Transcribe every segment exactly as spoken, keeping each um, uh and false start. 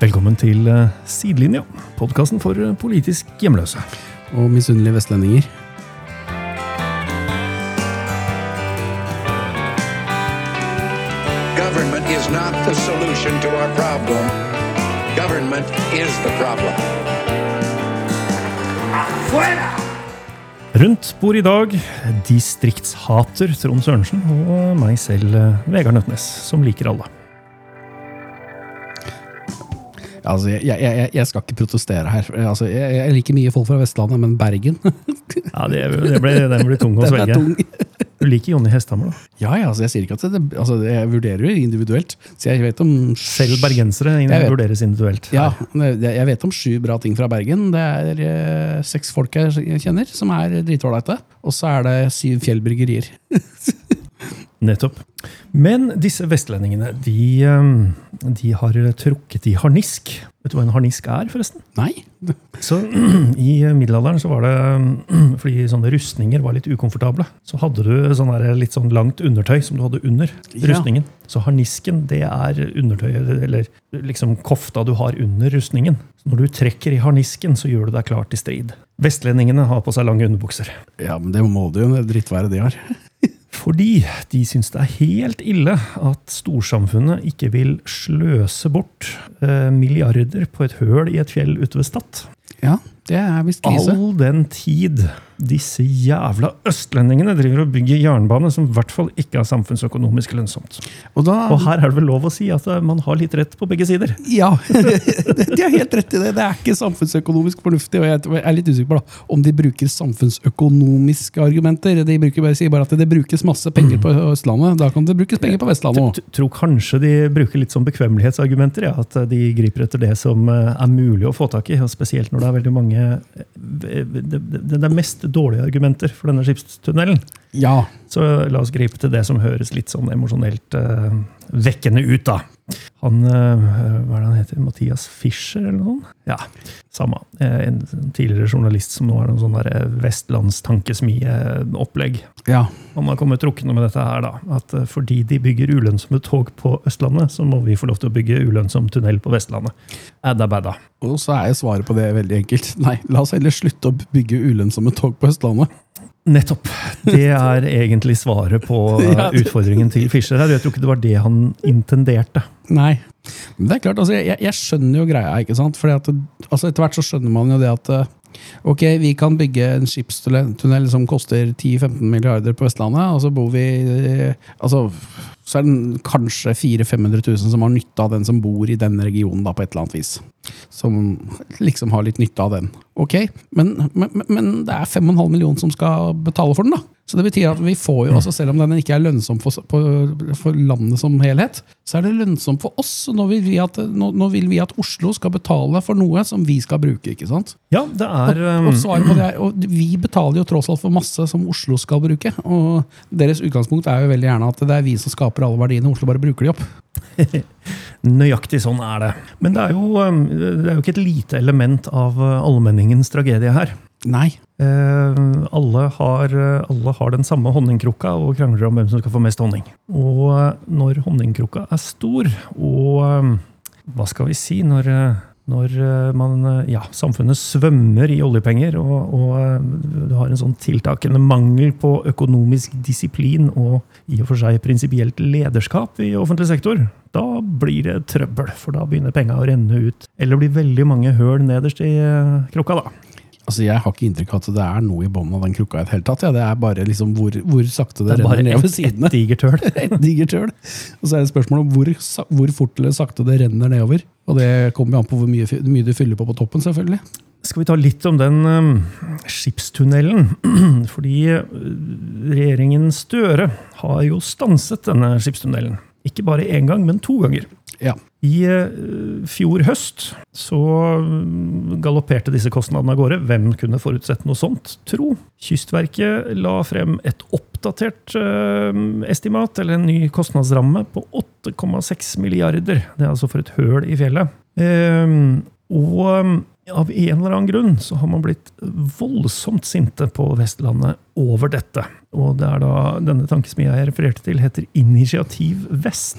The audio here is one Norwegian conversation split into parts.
Velkommen til Sidelinja, podcasten for politisk hjemløse. Og misunnelige vestlendinger. Government is not the solution to our problem. Government is the problem. Rundt bord i dag, distriktshater Trond Sørensen og meg selv, Vegard Nøtnes, som liker alle. Altså, jeg, jeg, jeg skal ikke protestere her. Altså, jeg, jeg liker mye folk fra Vestlandet, men Bergen... ja, det, det ble, den ble tung å svelge. Du liker Jonny Hesthammer, da? Ja, ja, altså, jeg sier ikke at det... Altså, jeg vurderer jo individuelt. Så jeg vet om... Selv bergensere vurderes individuelt. Ja, jeg vet om sju bra ting fra Bergen. Det er eh, seks folk jeg kjenner som er dritvårdete. Og så er det syv fjellbryggerier. Nettopp. Men disse vestlendingene, de, de har trukket i harnisk. Vet du hva en harnisk er, forresten? Nei. Så i middelalderen så var det, fordi sånne rustninger var litt ukomfortable, så hadde du sånn der, litt sånn langt undertøy som du hadde under rustningen. Ja. Så harnisken, det er undertøyet, eller liksom kofta du har under rustningen. Så når du trekker i harnisken, så gjør du deg klar til strid. Vestlendingene har på seg lange underbukser. Ja, men det må det jo, det drittvære de har. Fordi de synes det er helt ille at storsamfunnet ikke vil sløse bort eh, milliarder på et høl i et fjell ute ved Stad. Ja, det er vist krise. All den tid disse jævla østlendingene driver og bygger jernbane som i hvert fall ikke er samfunnsøkonomisk lønnsomt. Og, da, og her er det vel lov å si at man har litt rett på begge sider. Ja, de har helt rett i det. Det er ikke samfunnsøkonomisk fornuftig, og jeg er litt usikker på da, om de bruker samfunnsøkonomiske argumenter. De bruker bare, sier bare at det brukes masse penger på Østlandet. Da kan det brukes penger på Vestlandet også. Jeg tror kanskje de bruker litt sånn bekvemmelighetsargumenter, ja, at de griper etter det som er mulig å få tak i, og spesielt når det er veldig mange det, det, det er mest dårlige argumenter for denne skipstunnelen. Ja. Så la oss gripe til det som høres litt sånn emosjonelt uh, vekkende ut da. Han, uh, hva er det han heter? Mathias Fischer eller noe? Ja, samme. En tidligere journalist som nå har en sånn der Vestlandstankesmie-opplegg. Ja. Han har kommet trukkende med dette her da, at uh, fordi de bygger ulønnsomme tog på Østlandet, så må vi få lov til å bygge ulønnsom tunnel på Vestlandet. Adda badda. Og så er svaret på det veldig enkelt. Nei, la oss heller slutte å bygge ulønnsomme tog på Østlandet. Nettopp. Det er egentlig svaret på utfordringen til Fischer her. Jeg tror ikke det var det han intenderte. Nei, men det er klart, altså, jeg, jeg skjønner jo greia, ikke sant? Fordi at, altså, etter hvert så skjønner man jo det at ok, vi kan bygge en skipstunnel som koster ti til femten milliarder på Vestlandet, og så bor vi, altså, så er det kanskje fire til fem hundre tusen som har nytte av den som bor i denne regionen da, på et eller annet vis. Som liksom har litt nytte av den. Ok, men, men, men det er fem og en halv million som skal betale for den da. Så det betyr at vi får jo, altså selv om den ikke er lønnsom for, på, for landet som helhet, så er det lønnsomt for oss. Nå vil, vi at, nå, nå vil vi at Oslo skal betale for noe som vi skal bruke, ikke sant? Ja, det er... Og, og svaret på det er, og vi betaler jo tross alt for masse som Oslo skal bruke, og deres utgangspunkt er jo veldig gjerne at det er vi som skaper alle verdiene, Oslo bare bruker de opp. Nøyaktig sånn er det. Men det er, jo, det er jo ikke et lite element av allmenningens tragedie her. Nei. Eh, alle, har, alle har den samme honningkrukka og krangler om hvem som skal få mest honning. Og når honningkrukka er stor, og hva skal vi si, når, når man, ja, samfunnet svømmer i oljepenger, og, og du har en sånn tiltakende mangel på økonomisk disiplin og i og for seg prinsipielt lederskap i offentlig sektor, da blir det trøbbel, for da begynner penger å renne ut. Eller blir veldig mange høl nederst i krukka da. Altså, jeg har ikke inntrykk av at det er noe i bånden av den krukka i et hele tatt. Ja, det er bare liksom hvor, hvor sakte det, det renner ned ved sidene. Et digertøl. Et digertøl. Og så er det spørsmålet om hvor, hvor fort eller sakte det renner nedover. Og det kommer jo an på hvor mye, mye du fyller på på toppen, selvfølgelig. Skal vi ta litt om den um, skipstunnelen? Fordi regjeringen Støre har jo stanset denne skipstunnelen. Ikke bare en gang, men to ganger. Ja. I uh, fjor høst så galopperte disse kostnadene av gårde. Hvem kunne forutsett noe sånt, tro? Kystverket la frem et oppdatert uh, estimat, eller en ny kostnadsramme på åtte komma seks milliarder. Det er altså for et høl i fjellet. Uh, og av en eller annen grunn så har man blitt voldsomt sinte på Vestlandet over dette. Og det er da denne tankesmia jeg refererte til heter Initiativ Vest.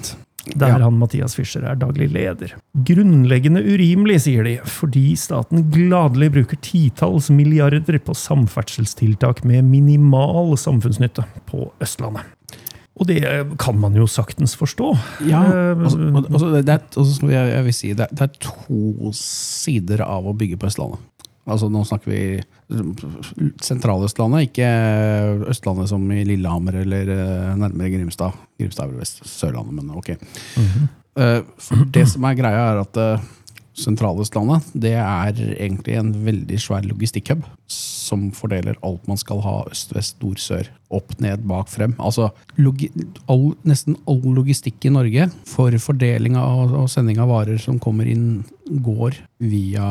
der Ja. han Mathias Fischer er daglig leder. Grunnleggende urimelig, sier de, fordi staten gladelig bruker titalls milliarder på samferdselstiltak med minimal samfunnsnytte på Østlandet. Og det kan man jo saktens forstå. Ja, Eh, altså, altså, det, det er, altså, jeg, jeg vil si, det, er- det er to sider av å bygge på Østlandet. Altså, nå snakker vi sentraløstlandet, ikke Østlandet som i Lillehammer eller eh, nærmere Grimstad. Grimstad er vel vest Sørlandet, men ok. Eh, for det som er greia er at uh, sentraløstlandet, det er egentlig en veldig svær logistikkhub som fordeler alt man skal ha øst, vest, nord, sør, opp, ned, bak, frem. Altså, logi all, nesten all logistikk i Norge for fordeling av, og sending av varer som kommer inn, går via,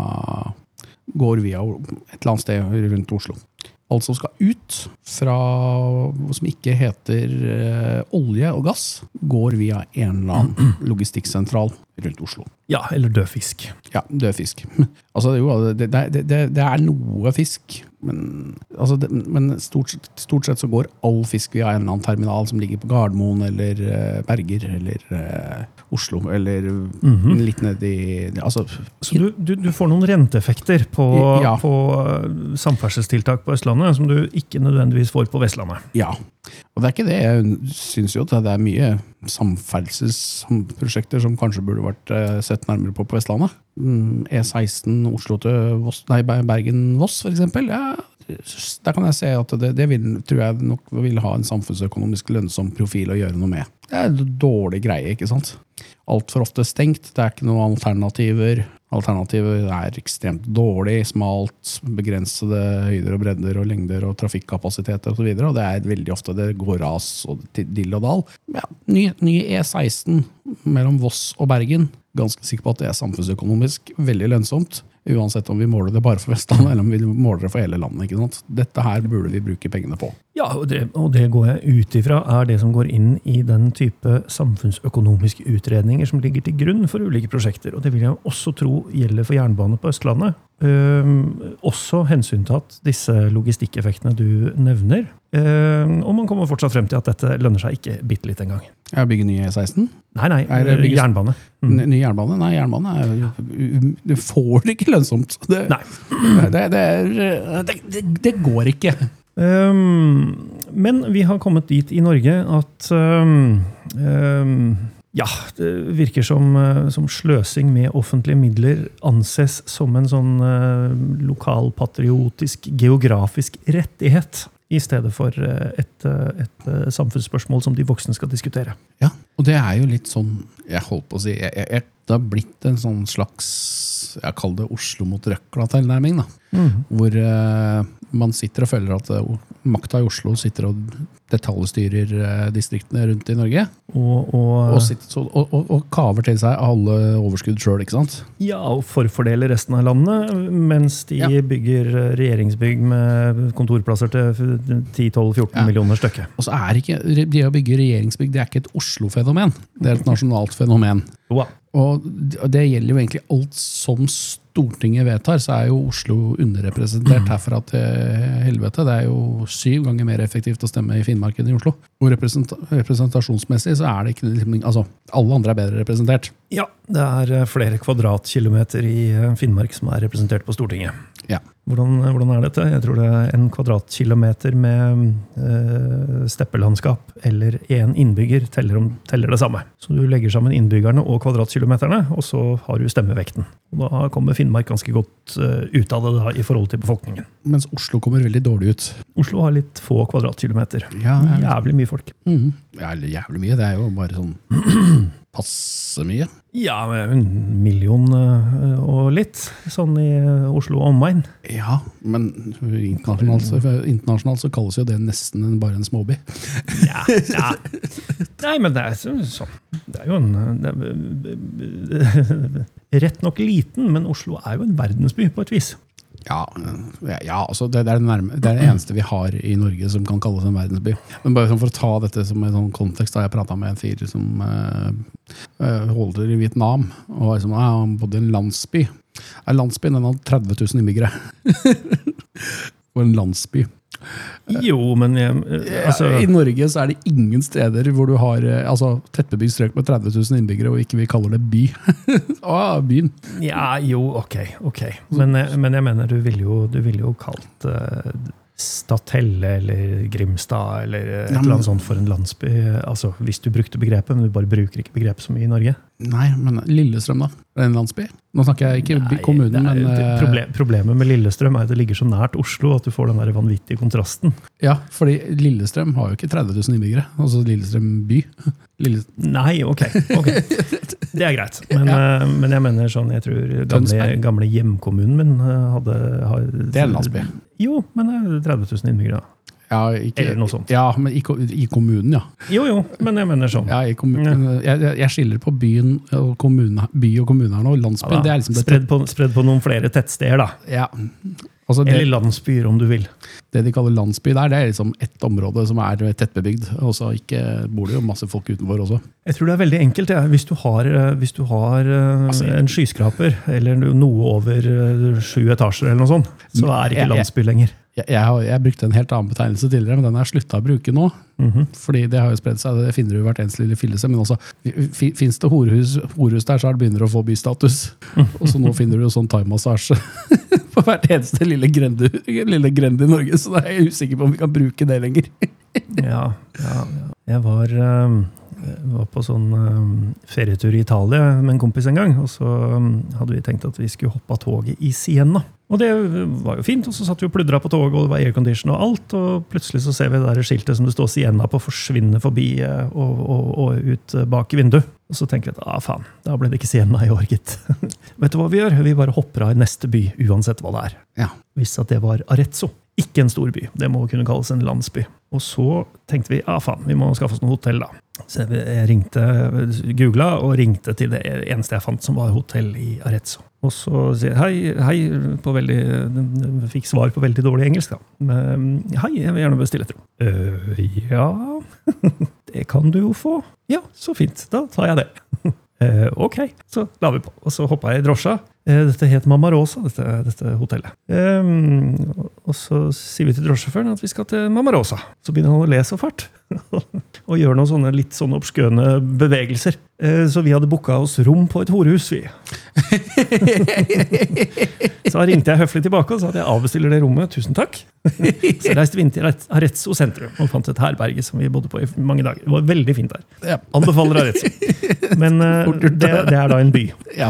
går via et eller annet sted rundt Oslo. Alt som skal ut fra, som ikke heter eh, olje og gass, går via en eller annen logistikksentral rundt Oslo. Ja, eller død fisk. Ja, død fisk. Altså, jo, det, det, det, det er noe fisk, men, altså, det, men stort, stort sett så går all fisk via en eller annen terminal som ligger på Gardermoen, eller uh, Berger, eller uh, Oslo, eller Mhm. litt ned i... Altså, Så du, du, du får noen renteeffekter på, Ja. på eh, samferdselstiltak på Østlandet som du ikke nødvendigvis får på Vestlandet. ja. Og det er ikke det. Jeg synes jo at det er mye samferdselsprosjekter som kanskje burde vært uh, sett nærmere på på Vestlandet. Mm, E seksten Oslo til Voss, nei, Bergen-Voss, for eksempel. Ja, der kan jeg se at det, det vil, tror jeg nok vil ha en samfunnsøkonomisk lønnsom profil å gjøre noe med. Det er en dårlig greie, ikke sant? Alt for ofte stengt, det er ikke noen alternativer. Alternativet er ekstremt dårlig, smalt, begrensede høyder og bredder og lengder og trafikkapasiteter og så videre, og det er veldig ofte det går ras og dill og dal. Ja, ny, ny E seksten mellom Voss og Bergen, ganske sikker på at det er samfunnsøkonomisk veldig lønnsomt, uansett om vi måler det bare for Vestlandet, eller om vi måler det for hele landet, ikke sant? Dette her burde vi bruke pengene på. Ja, og det, og det går jeg ut ifra er det som går inn i den type samfunnsøkonomiske utredninger som ligger til grunn for ulike prosjekter, og det vil jeg også tro gjelder for jernbane på Østlandet. Um, også hensyntatt disse logistikkeffektene du nevner, um, og man kommer fortsatt frem til at dette lønner seg ikke bitte litt en gang. Jeg bygger ny E seksten. Nei, nei, Er det bygges- jernbane. Mm. Ny ny jernbane? Nei, jernbane er, du får det ikke lønnsomt. Det, Nei. det, det, er, det, det, det går ikke. Um, men vi har kommet dit i Norge at um, um, ja, det virker som, uh, som sløsing med offentlige midler anses som en sånn uh, lokalpatriotisk, geografisk rettighet, i stedet for uh, et, uh, et uh, samfunnsspørsmål som de voksne skal diskutere. Ja, og det er jo litt sånn, jeg holdt på å si, jeg, jeg, det har blitt en sånn slags, jeg kaller det Oslo mot Røkla-tilnærming, da. Mm. Hvor uh, man sitter og føler at uh, makta i Oslo sitter og detaljstyrer uh, distriktene rundt i Norge, Og, og, og, sitter, så, og, og, og kaver til seg alle overskudd selv, ikke sant? ja, og forfordele resten av landet, mens de Ja. bygger regjeringsbygg med kontorplasser til ti tolv fjorten Ja. millioner stykker. Og så er ikke, det å bygge regjeringsbygg, det er ikke et Oslo-fenomen, det er et nasjonalt fenomen. Wow. Og det gjelder jo egentlig alt som Stortinget vedtar, så er jo Oslo underrepresentert herfra til helvete. Det er jo syv ganger mer effektivt å stemme i Finnmark enn i Oslo. Og represent representasjonsmessig så er det ikke, altså, alle andre er bedre representert. Ja, det er eh, flere kvadratkilometer i eh, Finnmark som er representert på Stortinget. Ja. Hvordan, hvordan er dette? Jeg tror det er en kvadratkilometer med eh, steppelandskap eller en innbygger teller, om, teller det samme. Så du legger sammen innbyggerne og kvadratkilometerne, og så har du stemmevekten. Og da kommer Finnmark ganske godt eh, ut av det da, i forhold til befolkningen. Mens Oslo kommer veldig dårlig ut. Oslo har litt få kvadratkilometer. Ja, ja. Jævlig mye folk. Mhm. Ja, eller jævlig mye, det er jo bare sånn passe mye. Ja, en million eh, og litt, sånn i eh, Oslo og omegn. Ja, men internasjonalt, så- internasjonalt så kalles jo det nesten en- bare en småby. Ja, ja. Nei, men det er så- sånn. Det er jo en det er, rett nok liten, men Oslo er jo en verdensby på et vis. Ja, ja altså det, det, er det, nærme, det er det eneste vi har i Norge som kan kalles en verdensby. Men bare sånn for å ta dette som en sånn kontekst, da jeg pratet med en fyr som uh, uh, holder i Vietnam, og liksom, uh, han bodde i en landsby. En landsby, den hadde tretti tusen innbyggere. Og en landsby. Jo, men jeg, altså, I Norge så er det ingen steder hvor du har eh, altså, tettbebygd strøk med tretti tusen innbyggere, og ikke vi kaller det by. Å, byen. ja, jo, ok, ok. Men, jeg- men jeg mener, du ville jo, du ville jo kalt uh, Stathelle eller Grimstad eller et Ja, men- eller annet sånt for en landsby. Altså, hvis du brukte begrepet, men du bare bruker ikke begrepet så mye i Norge. Nei, men Lillestrøm da? Er det en landsby? Nå snakker jeg ikke by- kommunen, det er, men... det, eh, proble- problemet med Lillestrøm er at det ligger så nært Oslo at du får den der vanvittige kontrasten. Ja, fordi Lillestrøm har jo ikke tretti tusen innbyggere, altså Lillestrøm by. Lille... Nei, ok, ok. Det er greit. Men, eh, men jeg mener sånn, jeg tror gamle, Tønsberg. gamle hjemkommunen min eh, hadde... Har, Det er en landsby. Jo, men det er tretti tusen innbyggere da. Ja, ikke, Eller noe sånt. Ja, men i, ko- i kommunen, ja. Jo, jo, men jeg mener sånn. Ja, i kommunen. Jeg, jeg- jeg skiller på byen og kommune, by og kommune her nå. Landsbyen, Ja, det er liksom det, spredd, på, spredd på noen flere tettsteder da. ja. Altså det, Eller landsbyer, om du vil. det de kaller landsby der, det er liksom ett område som er tettbebygd, og så ikke bor det jo masse folk utenfor også. Jeg tror det er veldig enkelt. Ja. Hvis du har, eh, hvis du har eh, Altså, en skyskraper, eller noe over eh, sju etasjer, eller noe sånt, så er det Jeg- ikke jeg- landsby lenger. Jeg, jeg, har, jeg brukte en helt annen betegnelse tidligere, men den har jeg sluttet å bruke nå. Mhm. Fordi det har jo spredd seg, det finner du i hvert eneste lille fillese, men også, fi- finnes det horehus, horehus der, så har det begynner å få bystatus. Og så nå finner du jo sånn thai-massasje på hvert eneste lille grende, lille grende i Norge, så da er jeg usikker på om vi kan bruke det lenger. Ja, ja, ja. Jeg var, eh, jeg var på sånn eh, ferietur i Italia med en kompis en gang, og så eh, hadde vi tenkt at vi skulle hoppe av toget i Siena. Og det var jo fint, og så satt vi og pludra på toget, og det var aircondition og alt, og plutselig så ser vi det der skiltet som det står Siena på, forsvinne forbi eh, og, og, og ut eh, bak i vinduet. Og så tenker vi at, ah faen, da ble det ikke Siena i år, gitt. Vet du hva vi gjør? Vi bare hopper av i neste by, uansett hva det er. Ja. Visste at det var Arezzo. Ikke en stor by, det må kunne kalles en landsby. Og så tenkte vi, ah faen, vi må skaffe oss noe hotell da. Så jeg ringte, googlet og ringte til det eneste jeg fant som var hotell i Arezzo. Og så sier jeg, hei, hei, på veldig, fikk svar på veldig dårlig engelsk da. Men, hei, jeg vil gjerne bestille et rom. Øh, ja, det kan du jo få. Ja, så fint, da tar jeg det. Eh, ok, så la vi på. Og så hoppet jeg i drosja. Eh, dette het Mamma Rosa, dette, dette hotellet. Eh, og så sier vi til drosjesjåføren at vi skal til Mamma Rosa. Så begynner han å le så fart. Og gjør noen sånne litt sånne oppskøne bevegelser. Eh, så vi hadde booket oss rom på et horehus, vi. Så ringte jeg høflig tilbake og sa at jeg avbestiller det rommet. Tusen takk. Så reiste vi inn til Arezzo sentrum og fant et herberge som vi bodde på i mange dager. Det var veldig fint der. Ja. Anbefaler Arezzo. Men eh, det, det er da en by. Ja.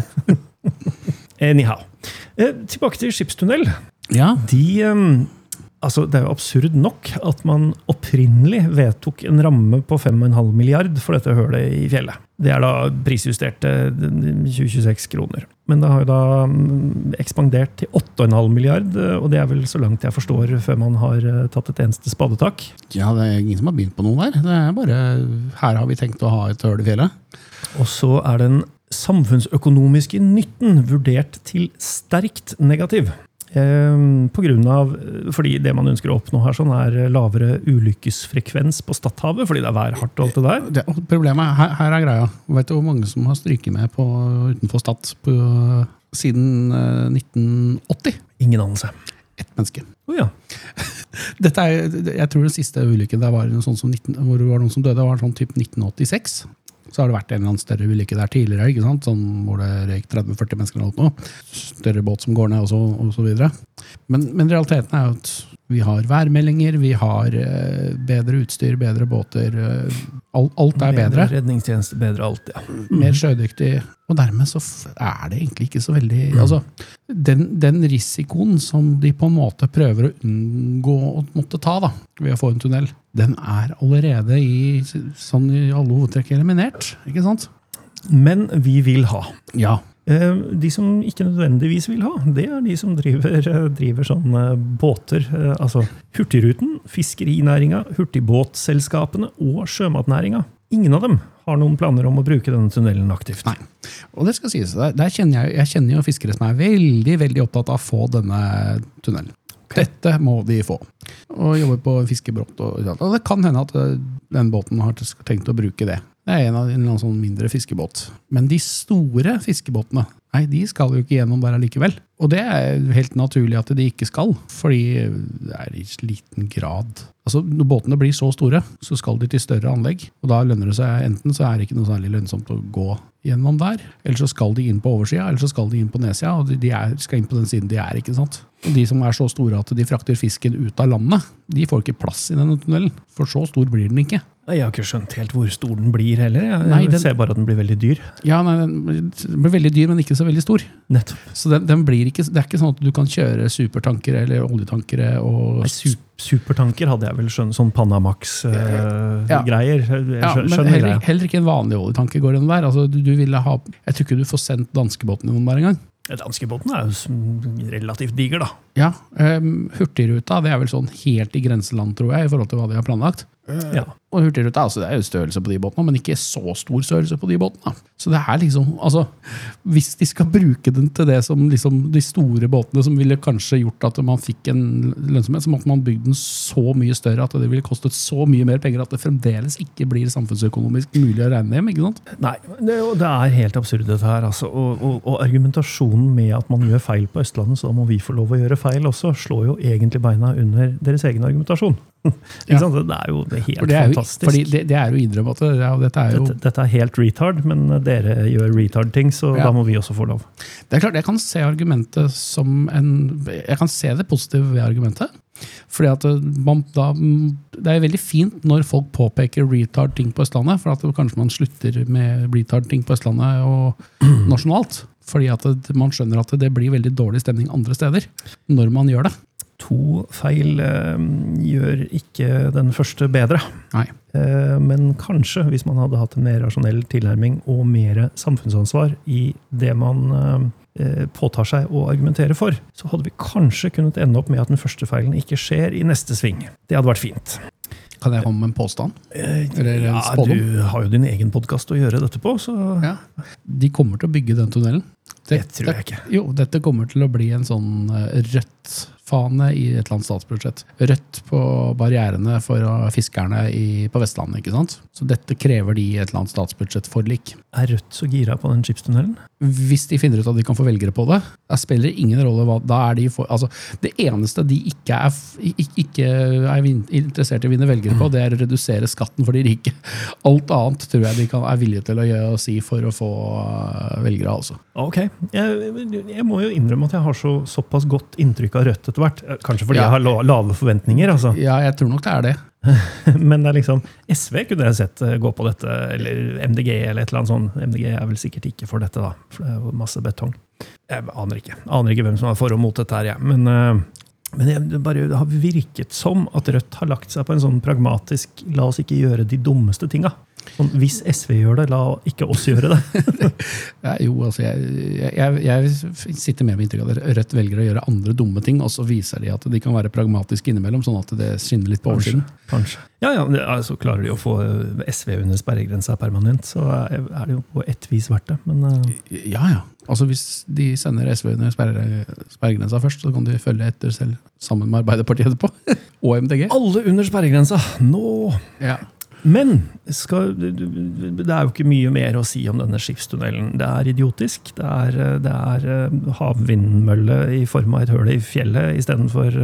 Anyhow. Eh, tilbake til skipstunnel. Ja. De, eh, altså, det er jo absurd nok at man opprinnelig vedtok en ramme på fem komma fem milliard for dette hølet i fjellet. Det er da prisjusterte tjue tjueseks kroner. Men det har jo da mm, ekspandert til åtte komma fem milliard, og det er vel så langt jeg forstår før man har eh, tatt et eneste spadetak. Ja, det er ingen som har begynt på noe der. Det er bare, her har vi tenkt å ha et høl i fjellet. Og så er den samfunnsøkonomiske nytten vurdert til sterkt negativ. Eh, på grunn av, fordi det man ønsker å oppnå her sånn er lavere ulykkesfrekvens på Stadhavet, fordi det er værhardt og alt det der. Det, problemet er, her, her er greia. Vet du hvor mange som har stryket med på, utenfor Stad på, siden eh, nitten åtti? Ingen anelse. Ett menneske. Åja. Dette er, jeg tror den siste ulykken der var noe sånn som nitten, hvor det var noen som døde, var sånn typ nitten åttiseks. Så har det vært en eller annen større ulykke der tidligere, ikke sant? Sånn, hvor det røyk tretti til førti mennesker eller noe. Større båt som går ned og så, og så videre. Men, men realiteten er jo at vi har værmeldinger, vi har eh, bedre utstyr, bedre båter, eh, alt, alt er bedre. Redningstjeneste, bedre alt, ja. Mer sjødyktig, og dermed så f- er det egentlig ikke så veldig, altså, den, den risikoen som de på en måte prøver å unngå å måtte ta da, ved å få en tunnel, den er allerede i, sånn i alle hovedtrekk eliminert, ikke sant? Men vi vil ha. Ja. Eh, De som ikke nødvendigvis vil ha, det er de som driver, eh, driver sånne båter, eh, altså Hurtigruten, fiskerinæringa, hurtigbåtselskapene og sjømatnæringa. Ingen av dem har noen planer om å bruke denne tunnelen aktivt. Nei. Og det skal sies, der, der kjenner jeg, jeg kjenner jo fiskere som er veldig, veldig opptatt av å få denne tunnelen. Dette må de få. Og jobber på en fiskebrott. Og, og det kan hende at eh, den båten har tenkt å bruke det. Det er en av en eller annen sånn mindre fiskebåt. Men de store fiskebåtene Nei, de skal jo ikke gjennom der allikevel. Og det er helt naturlig at de ikke skal, fordi det er i liten grad. Altså, når båtene blir så store, så skal de til større anlegg, og da lønner det seg enten så er det ikke noe særlig lønnsomt å gå gjennom der, eller så skal de inn på oversida, eller så skal de inn på nedsida, og de er, skal inn på den siden de er, ikke sant? Og de som er så store at de frakter fisken ut av landet, de får ikke plass i denne tunnelen, for så stor blir den ikke. Jeg har ikke skjønt helt hvor stor den blir heller. Jeg, Nei, den, jeg ser bare at den blir veldig dyr. Ja, nei, den blir veldig dyr, men ikke så veldig stor. Nettopp. Så den, den blir ikke, det er ikke sånn at du kan kjøre supertankere eller oljetankere og... Nei, su supertanker hadde jeg vel skjønt, sånn Panamax-greier. Uh, ja. greier. Ja, men heller, heller ikke en vanlig oljetanker går den der. Altså, du, du ville ha, jeg tror ikke du får sendt danskebåten i noen der en gang. Danskebåten er jo relativt diger, da. Ja, um, Hurtigruta, det er vel sånn helt i grenseland, tror jeg, i forhold til hva de har planlagt. Ja. Og Hurtigruta, altså det er jo størrelse på de båtene, men ikke så stor størrelse på de båtene. Så det er liksom, altså, hvis de skal bruke den til det som liksom de store båtene som ville kanskje gjort at man fikk en lønnsomhet, så måtte man bygge den så mye større at det ville kostet så mye mer penger at det fremdeles ikke blir samfunnsøkonomisk mulig å regne hjem, ikke sant? Nei, det, det er helt absurd dette her, altså. Og, og, og argumentasjonen med at man gjør feil på Østlandet, så da må vi få lov å gjøre feil også, slår jo egentlig beina under deres egen argumentasjon. Ja. Det er jo det er helt det er jo, fantastisk. Fordi det, det er jo innrømme at det, ja, dette er jo... Dette, dette er helt retard, men dere gjør retard-ting, så ja. Da må vi også få lov. Det er klart, jeg kan se argumentet som en... Jeg kan se det positive ved argumentet. Fordi at man, da, det er veldig fint når folk påpeker retard-ting på Østlandet, for at kanskje man slutter med retard-ting på Østlandet og nasjonalt. Fordi at man skjønner at det blir veldig dårlig stemning andre steder når man gjør det. To feil eh, gjør ikke den første bedre. Nei. Eh, men kanskje, hvis man hadde hatt en mer rasjonell tilnærming og mer samfunnsansvar i det man eh, påtar seg å argumentere for, så hadde vi kanskje kunnet ende opp med at den første feilen ikke skjer i neste sving. Det hadde vært fint. Kan jeg komme med en påstand? Eller ja, du har jo din egen podcast å gjøre dette på, så... Ja. De kommer til å bygge den tunnelen. Det, det tror jeg ikke. Jo, dette kommer til å bli en sånn rødt fane i et eller annet statsbudsjett. Rødt på barrierene for fiskerne i, på Vestlandet, ikke sant? Så dette krever de et eller annet statsbudsjettforlik. Er Rødt så gira på den skipstunnelen? Hvis de finner ut at de kan få velgere på det, da spiller det ingen rolle hva, da er de for, altså, det eneste de ikke er, ikke er interessert i å vinne velgere på, det er å redusere skatten for de rike. Alt annet tror jeg de kan, er villige til å gjøre og si for å få velgere, altså. Ok, jeg, jeg må jo innrømme at jeg har så, såpass godt inntrykk av Rødt etter hvert. Kanskje fordi ja. Jeg har lave forventninger, altså. Ja, jeg tror nok det er det. Men det er liksom, S V kunne jeg sett gå på dette, eller M D G eller et eller annet sånt. M D G er vel sikkert ikke for dette da, for det er jo masse betong. Jeg aner ikke, aner ikke hvem som er for og mot dette her, ja. Men, men det, bare, det har virket som at Rødt har lagt seg på en sånn pragmatisk, la oss ikke gjøre de dummeste tinga. Sånn, hvis S V gjør det, la ikke oss gjøre det. Ja, jo, altså, jeg, jeg, jeg sitter med med inntrykk av at Rødt velger å gjøre andre dumme ting, og så viser de at de kan være pragmatiske innimellom, sånn at det skinner litt på oversiden. Kanskje. Ja, ja, det, altså, klarer de å få S V under sperregrensa permanent, så er det jo på et vis verdt det. Men, uh... Ja, ja. Altså, hvis de sender S V under sperregrensa først, så kan de følge etter selv sammen med Arbeiderpartiet etterpå. Og M D G. Alle under sperregrensa! Nå! Ja. Men skal, det er jo ikke mye mer å si om denne skipstunnelen. Det er idiotisk. Det er, det er havvindmølle i form av et høl i fjellet i stedet for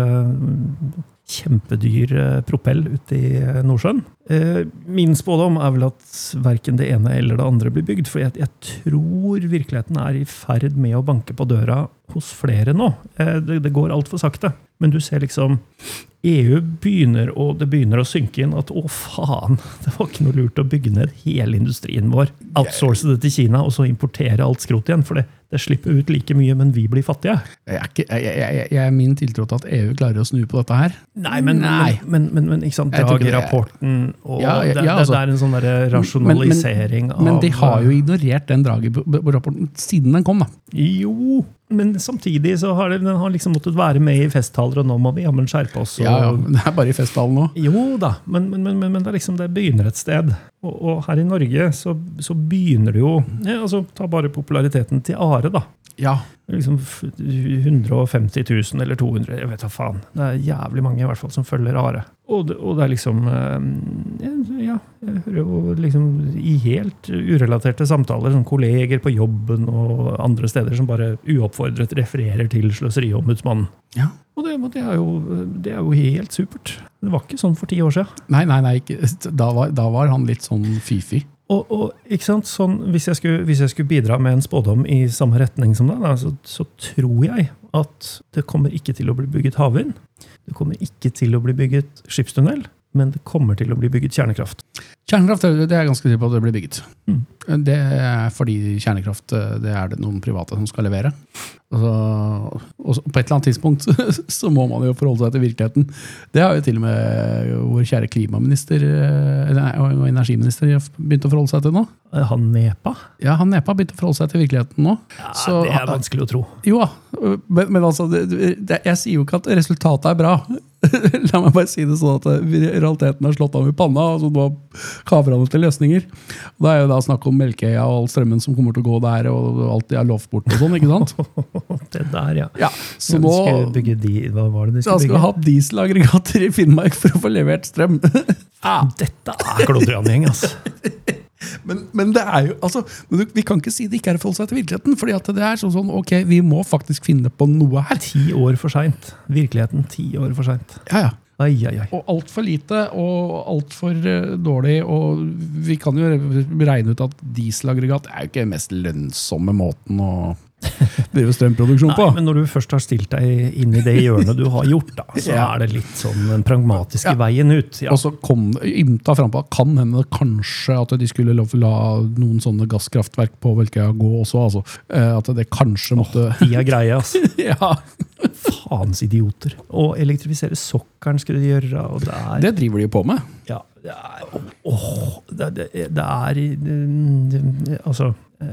kjempedyr propell ute i Nordsjøen. Min spådom er vel at hverken det ene eller det andre blir bygd, for jeg, jeg tror virkeligheten er i ferd med å banke på døra hos flere nå. Det, det går alt for sakte. Men du ser liksom E U begynner, og det begynner å synke inn at å faen, det var ikke noe lurt å bygge ned hele industrien vår, outsource det til Kina og så importere alt skrot igjen, for det, det slipper ut like mye, men vi blir fattige. Jeg er, ikke, jeg, jeg, jeg er min tiltro til at E U klarer å snu på dette her. Nei, men, Nei. men, men, men ikke sant, Draghi-rapporten, og ja, ja, ja, altså, det, det er en sånn der rasjonalisering men, men, men, av... Men de har jo ignorert den Draghi-rapporten siden den kom, da. Jo, men samtidig så har det, den har liksom måttet være med i festtaler, og nå må vi jammen skjerpe oss. Og, ja, ja, det er bare i festtalen nå. Jo da, men, men, men, men det, er liksom, det begynner et sted. Og, og her i Norge så, så begynner det jo, ja, altså ta bare populariteten til Are da. Ja. liksom hundre og femti tusen eller to hundre, jeg vet hva faen. Det er jævlig mange i hvert fall som følger Are. Og det, og det er liksom, ja, jeg hører jo liksom i helt urelaterte samtaler, som kolleger på jobben og andre steder som bare uoppfordret refererer til sløseriombudsmannen. Ja. Og det, det, er jo, det er jo helt supert. Det var ikke sånn for ti år siden. Nei, nei, nei, ikke. Da, var, da var han litt sånn fy-fy. Og, og ikke sant, sånn, hvis, jeg skulle, hvis jeg skulle bidra med en spådom i samme retning som deg, da, så, så tror jeg at det kommer ikke til å bli bygget havvind. Det kommer ikke til å bli bygget skipstunnel, men det kommer til å bli bygget kjernekraft. Kjernekraft, det er jeg ganske sikker på at det blir bygget. Mm. Det er fordi kjernekraft, det er det noen private som skal levere. Altså, og på et eller annet tidspunkt så må man jo forholde seg til virkeligheten. Det har jo til og med vår kjære klimaminister og energiminister begynt å forholde seg til nå. Han Nepa? Ja, han Nepa begynt å forholde seg til virkeligheten nå. Ja, så, det er vanskelig å tro. Jo, men, men altså, det, det, jeg sier jo ikke at resultatet er bra. La meg bare si det sånn at realiteten har slått av i panna, og så nå kaver han til løsninger. Og da er jo da snakk om Melkeøya og all strømmen som kommer til å gå der, og alt de har lovt bort og sånn, ikke sant? Det der, ja. Ja, så ja, nå skal bygge de, hva var det de skal skulle bygge? Ha dieselaggregater i Finnmark for å få levert strøm. Ah, dette er klodrangjeng, altså. Men, men det er jo, altså, vi kan ikke si det ikke er å forholde seg til virkeligheten, fordi at det er sånn, sånn, ok, vi må faktisk finne på noe her. Ti år for sent. Virkeligheten, ti år for sent. Ja, ja. Ai, ai, ai. Og alt for lite, og alt for uh, dårlig, og vi kan jo regne ut at dieselaggregat er jo ikke den mest lønnsomme måten å drive strømproduksjon på. Nei, men når du først har stilt deg inn i det hjørnet du har gjort, da, så ja. er det litt sånn den pragmatiske ja. veien ut. Ja. Og så kom ymta frem på, kan hende kanskje at de skulle lov til å la noen sånne gasskraftverk på Melkeøya gå også, altså. At det kanskje måtte... Oh, de er greie, altså. Ja. Faens idioter. Og elektrifisere sokkeren skulle de gjøre, og det er... Det driver de på med. Ja, det er... Åh, det, det, det er... Det, det, altså...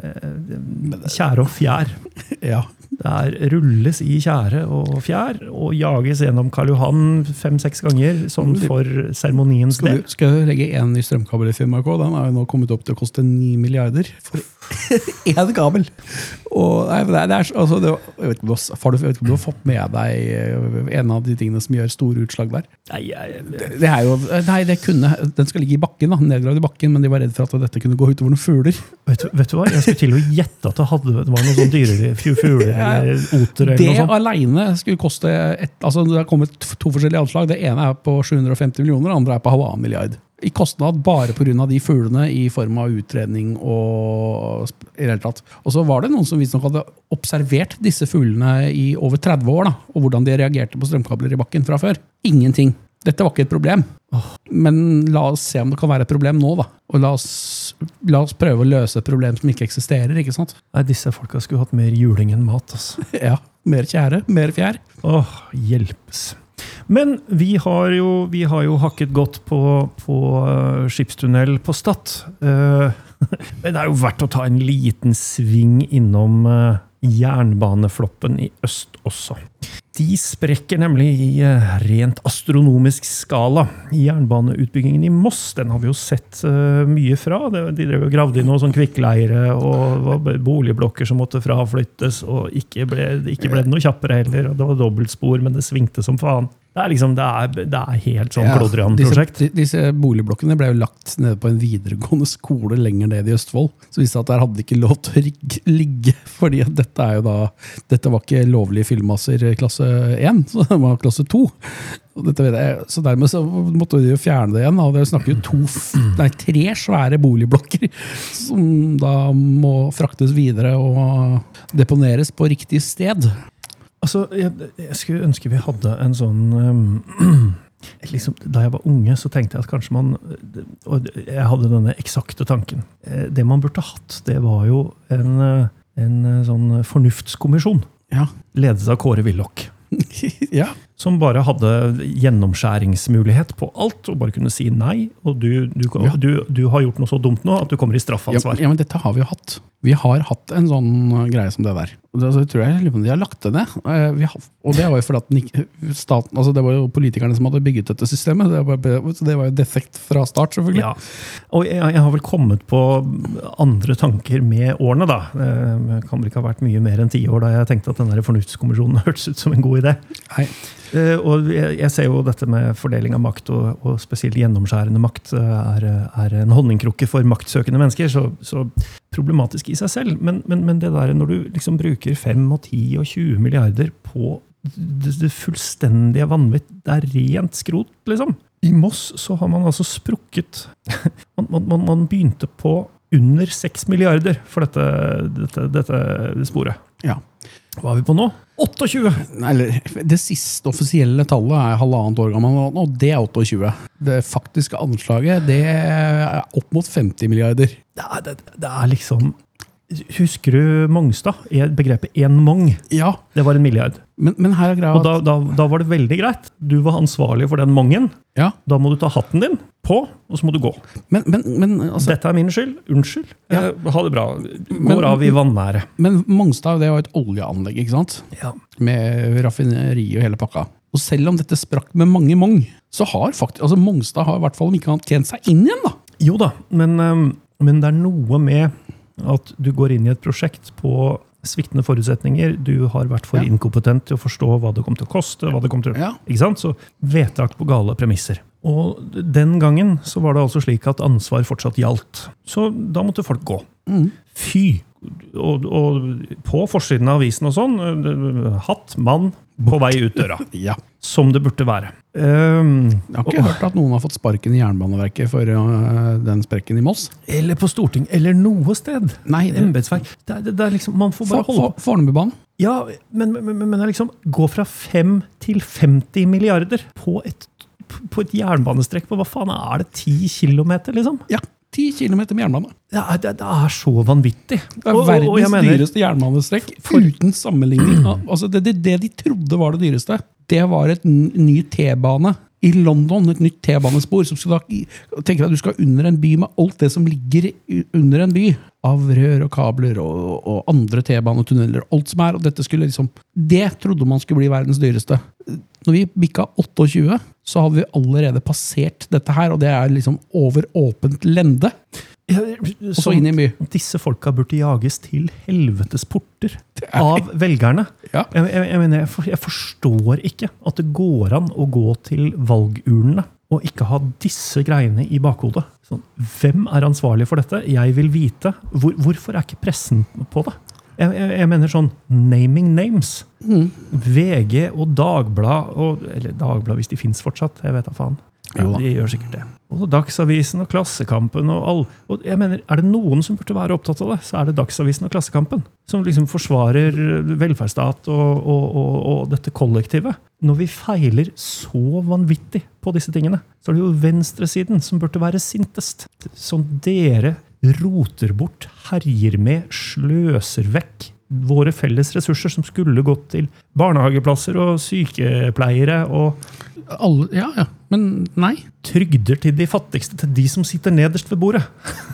Kjære og fjær. Ja. Det er rulles i kjære og fjær, og jages gjennom Karl Johan fem-seks ganger, sånn for seremoniens del. Skal, skal du legge en ny strømkabel i Finnmark også? Den har jo nå kommet opp til å koste ni milliarder for en kabel. Og nei, det er, det er, altså, det, jeg, vet ikke, har du, jeg vet ikke om du har fått med deg en av de tingene som gjør store utslag der? Nei, jeg, jeg, det, det er jo, nei, det kunne, den skal ligge i bakken, da, nedgravd i bakken, men de var redd for at dette kunne gå utover noen fugler. Vet, vet du hva? Jeg skulle til å gjette at det, hadde, det var noen sånn dyre fugler eller oter eller det noe sånt. Det alene skulle koste, et, altså det har kommet to forskjellige anslag. Det ene er på sju hundre og femti millioner, det andre er på halvannen milliard. I kostnad bare på grunn av de fuglene i form av utredning og i hele tatt. Og så var det noen som visst nok hadde observert disse fuglene i over tretti år, da, og hvordan de reagerte på strømkabler i bakken fra før. Ingenting. Dette var ikke et problem. Men la oss se om det kan være et problem nå, da. Og la oss, la oss prøve å løse et problem som ikke eksisterer, ikke sant? Nei, disse folka skulle hatt mer juling enn mat, altså. Ja, mer kjære, mer fjær. Åh, hjelpes. Men vi har jo, vi har jo hakket godt på, på uh, skipstunnel på Stad. Uh, men det er jo verdt å ta en liten sving innom uh, jernbanefloppen i øst også. De sprekker nemlig i uh, rent astronomisk skala. Jernbaneutbyggingen i Moss, den har vi jo sett uh, mye fra. De, de drev jo gravd inn noen sånn kvikkleire og boligblokker som måtte fraflyttes, og ikke ble, ikke ble det noe kjappere heller. Og det var dobbeltspor, men det svingte som faen. Det er liksom, det er, det er helt sånn ja, Klodrian-prosjekt. Disse, disse boligblokkene ble jo lagt nede på en videregående skole lenger ned i Østfold. Så visste at der hadde de ikke lov til å ligge, fordi dette er jo da, dette var ikke lovlige fyllmasser klasse én, så det var klasse to. Og dette vet jeg, så dermed så måtte de jo fjerne det igjen, og det snakker jo to, nei, tre svære boligblokker som da må fraktes videre og deponeres på riktig sted. Altså, jeg, jeg skulle ønske vi hadde en sånn um, liksom, da jeg var unge så tenkte jeg at kanskje man, og jeg hadde denne eksakte tanken, det man burde hatt, det var jo en, en sånn fornuftskommisjon, ja. ledet av Kåre Willoch. Ja. som bare hadde gjennomskjæringsmulighet på alt, og bare kunne si nei, og du, du, Ja. du, du har gjort noe så dumt nå, at du kommer i Ja, straffansvar. ja, men dette har vi jo hatt. Vi har hatt en sånn greie som det der. Og det, altså, jeg tror jeg lurer på om de har lagt det ned. Eh, Vi har, og det var jo fordi at den ikke, staten, altså det var jo politikerne som hadde bygget dette systemet. Det var, så det var jo defekt fra start, selvfølgelig. Ja, og jeg, jeg har vel kommet på andre tanker med årene da. Det kan vel ikke ha vært mye mer enn ti år da jeg tenkte at den der fornuftskommisjonen hørtes ut som en god idé. Nei. Eh, Og jeg, jeg ser jo dette med fordeling av makt, og, og spesielt gjennomskjærende makt, eh, er, er en honningkrukke for maktsøkende mennesker, så, så problematisk i seg selv. Men, men, men det der når du liksom bruker fem og ti og tjue milliarder på det, det fullstendige vanvitt, det er rent skrot, liksom. I Moss så har man altså sprukket. Man, man, man- man begynte på under seks milliarder for dette, dette, dette sporet. Ja. Hva er vi på nå? tjueåtte! Nei, Eller, det siste offisielle tallet er halvannet år gammel, og det er tjueåtte. Det faktiske anslaget det er opp mot femti milliarder. Det er, det, det er liksom... Husker du Mongstad? Er begrepet en mong. Ja, Det var en milliard. men, men her er greia Og da, da, da var det veldig greit. Du var ansvarlig for den mongen. ja, Da må du ta hatten din på, og så må du gå. men, men, men, altså, Dette er min skyld. Unnskyld. Ja. Eh, Ha det bra. Men- Går av i vanære. men Mongstad det var et oljeanlegg, ikke sant? Ja. Med raffineri og hele pakka. Og selv om dette sprakk med mange mong, så har faktisk, altså Mongstad har i hvert fall ikke han tjent seg inn igjen da. Jo da, men, eh, men det er noe med at du går inn i et prosjekt på sviktende forutsetninger. Du har vært for Ja. inkompetent til å forstå hva det kommer til å koste, hva det kommer til å... Ja. Ikke sant? Så vedtak på gale premisser. Og den gangen så var det altså slik at ansvar fortsatt gjaldt. Så da måtte folk gå. Mm. Fy! Og, og på forsiden av avisen og sånn, eh, hatt, mann, på vei ut døra. Ja. Som det burde være. Um, Jeg har ikke hørt at noen har fått sparken i Jernbaneverket for øh, den sprekken i Moss. eller på Storting, eller noe sted. Nei, det- Embetsverk. Det, er- det, det er liksom, man får bare For, holde for, Fornebubanen. Ja, men, men, men men det er liksom gå fra fem til femti milliarder på et, på et jernbanestrekk på hva faen er det, ti kilometer, liksom? Ja, ti kilometer med jernbane. Det er, det, det er så vanvittig. Det er Og- og- og verdens jeg mener- dyreste jernbanestrekk, uten sammenligning. Ja, Altså det, det, det de trodde var det dyreste, det var et n- ny T-bane i London, et nytt T-banespor, som skal da, tenker at du skal under en by med alt det som ligger i- under en by, av rør og kabler og, og andre T-banetunneler, alt som er, og dette skulle liksom, det trodde man skulle bli verdens dyreste. Når vi bikka tjueåtte, så hadde vi allerede passert dette her, og det er liksom over åpent lende, Ja, og så som- inn i en by. Disse folka burde jages til helvetes porter av velgerne. Ja. Jeg, jeg, jeg, mener, jeg, for, jeg forstår ikke at det går an å gå til valgurnene og ikke ha disse greiene i bakhodet. Sånn, hvem er ansvarlig for dette? Jeg vil vite. Hvor, hvorfor er ikke pressen på det? Jeg, jeg, jeg mener sånn naming names. V G og Dagblad, og, eller Dagblad hvis de finnes fortsatt, jeg vet da faen. Ja, Jo da. de gjør sikkert det. Og Dagsavisen og Klassekampen og all. Og jeg mener, er det noen som burde være opptatt av det, så er det Dagsavisen og Klassekampen. Som liksom forsvarer velferdsstat og, og, og, og dette kollektivet. Når vi feiler så vanvittig på disse tingene, så er det jo venstresiden som burde være sintest. Som dere roter bort, herjer med, sløser vekk våre felles ressurser som skulle gått til barnehageplasser og sykepleiere og Alle, ja, ja, men nei. trygder til de fattigste, til de som sitter nederst ved bordet.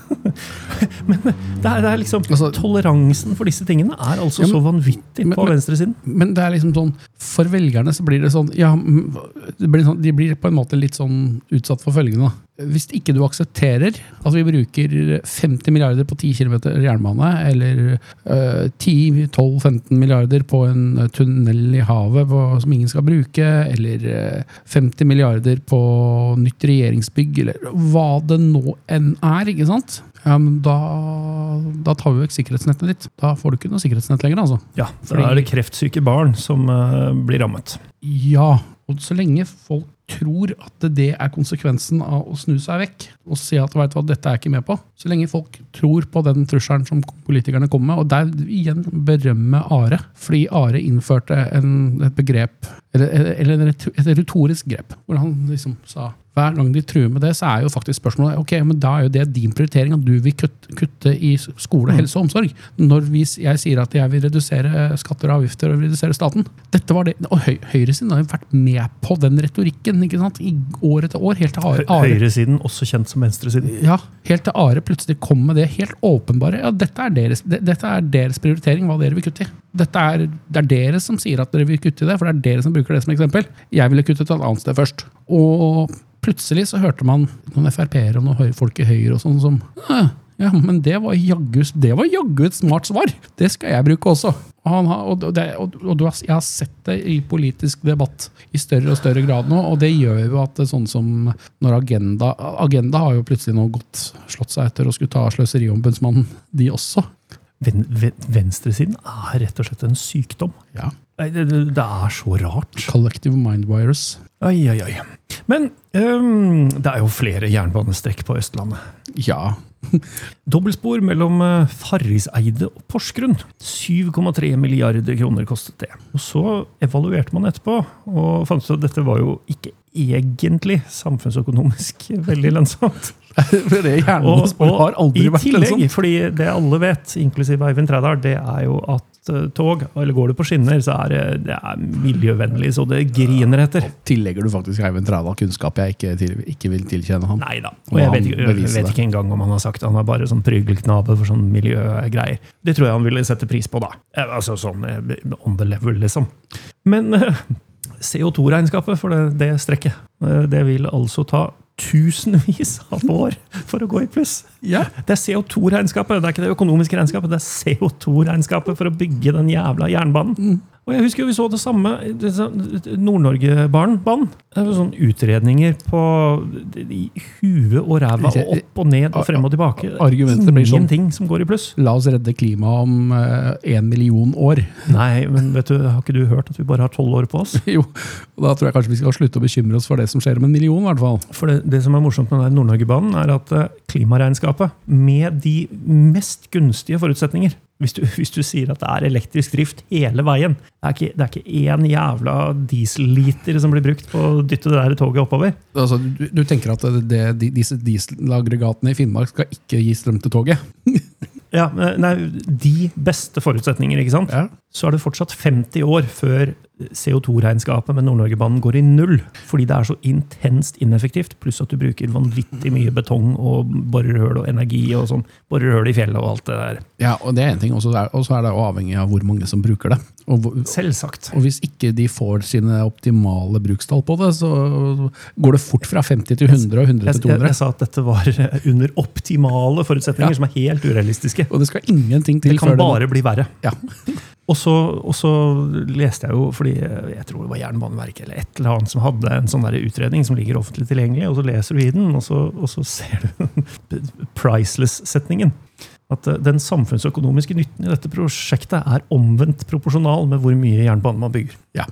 Men det er, det er liksom, Altså- toleransen for disse tingene er altså Ja, men- så vanvittig men- på men- venstresiden. Men det er liksom sånn, for velgerne så blir det sånn, ja, mm, det blir sånn, de blir på en måte litt sånn utsatt for følgende. Da. Hvis ikke du aksepterer at vi bruker femti milliarder på ti kilometer jernbane, eller uh, ti, tolv, femten milliarder på en tunnel i havet på, som ingen skal bruke, eller uh, femti milliarder på nytt regjeringsbygg, eller hva det nå enn er, ikke sant? Ja, men da, da tar vi vekk sikkerhetsnettet ditt. Da får du ikke noe sikkerhetsnett lenger, altså. Ja, for Fordi- da er det kreftsyke barn som eh, blir rammet. Ja, og så lenge folk tror at det er konsekvensen av å snu seg vekk og si at vet du hva, dette er jeg ikke med på, så lenge folk tror på den trusselen som politikerne kommer med, og der igjen berømme Are, fordi Are innførte en, et begrep, eller, eller et, et retorisk grep, hvor han liksom sa hver gang de truer med det, så er jo faktisk spørsmålet, ok, men da er jo det din prioritering at du vil kutte, kutte i skole, helse og omsorg. Når vi, jeg sier at jeg vil redusere skatter og avgifter og redusere staten. Dette var det, og høy, høyresiden har jo vært med på den retorikken, ikke sant? I år etter år, helt til Are. Are. Høyresiden, også kjent som venstresiden. Ja, helt til Are plutselig kom med det helt åpenbare. Ja, dette er deres, det, dette er deres prioritering, hva dere vil kutte i. Dette er, det er dere som sier at dere vil kutte i det, for det er dere som bruker det som eksempel. Jeg ville kuttet et annet sted først. Og plutselig så hørte man noen F R P-er og noen folk i Høyre og sånn som, ja, men det var jaggu, det var jaggu et smart svar. Det skal jeg bruke også. Og, han har, og, det, og, og du har, jeg har sett det i politisk debatt i større og større grad nå, og det gjør jo at det sånn som når Agenda, Agenda har jo plutselig nå gått, slått seg etter og skulle ta sløseriombudsmannen, de også. Ven, ven, venstresiden er rett og slett en sykdom. Ja. Det, det, det er så rart. Collective mind virus. Oi, oi, oi. Men um, det er jo flere jernbanestrekk på Østlandet. Ja. Dobbeltspor mellom Farriseide og Porsgrunn. syv komma tre milliarder kroner kostet det. Og så evaluerte man etterpå, og fant ut at dette var jo ikke egentlig samfunnsøkonomisk veldig lønnsomt. For det jernbanespor har aldri vært lønnsomt. I tillegg, lønnsomt. fordi det alle vet, inklusive Eivind Trædal, det er jo at tog, eller går det på skinner, så er det, det er miljøvennlig, så det griner etter. Tillegger du faktisk Eivind Trædal kunnskap jeg ikke, til, ikke vil tilkjenne ham? Neida, og jeg vet, ikke, jeg vet ikke engang om han har sagt han er bare sånn prygelknabe for sånn miljøgreier. Det tror jeg han ville sette pris på da. Altså sånn on the level, liksom. Men C O to regnskapet for det, det strekket, det vil altså ta tusenvis av år for å gå i pluss. Ja. Det er C O to regnskapet, det er ikke det økonomiske regnskapet, det er C O to regnskapet for å bygge den jævla jernbanen. Mm. Og jeg husker vi så det samme, Nord-Norge-banen, det var sånne utredninger på i huet og ræva, og opp og ned og frem og tilbake. Argumentet blir sånn, ingenting som går i pluss. La oss redde klimaet om uh, en million år. Nei, men vet du, har ikke du hørt at vi bare har tolv år på oss? Jo, og da tror jeg kanskje vi skal slutte å bekymre oss for det som skjer om en million i hvert fall. For det, det som er morsomt med den Nord-Norge-banen er at klimaregnskapet med de mest gunstige forutsetninger, Hvis du, hvis du sier at det er elektrisk drift hele veien, det er ikke, det er ikke en jævla dieselliter som blir brukt på å dytte det der toget oppover. Altså, du, du tenker at det, de, disse dieselaggregatene i Finnmark skal ikke gi strøm til toget? Ja, nei, de beste forutsetninger, ikke sant? Ja. Så er det fortsatt femti år før C O to regnskapet med Nord-Norge-banen går i null, fordi det er så intenst ineffektivt, pluss at du bruker vanvittig mye betong og borerhøl og energi og sånn, borerhøl i fjellet og alt det der. Ja, og det er en ting, og så er, og så er det avhengig av hvor mange som bruker det. Og, Selvsagt. Og hvis ikke de får sine optimale brukstall på det, så går det fort fra femti til hundre og hundre til to hundre. Jeg, jeg, jeg sa at dette var under optimale forutsetninger, ja. Som er helt urealistiske. Og det skal ingenting til. Det kan bare bli verre. Ja. Og så, og så leste jeg jo, fordi jeg tror det var Jernbaneverket eller et eller annet som hadde en sånn der utredning som ligger offentlig tilgjengelig, og så leser du i den, og så, og så ser du priceless-setningen. At den samfunnsøkonomiske nytten i dette prosjektet er omvendt proporsjonal med hvor mye jernbane man bygger. Ja.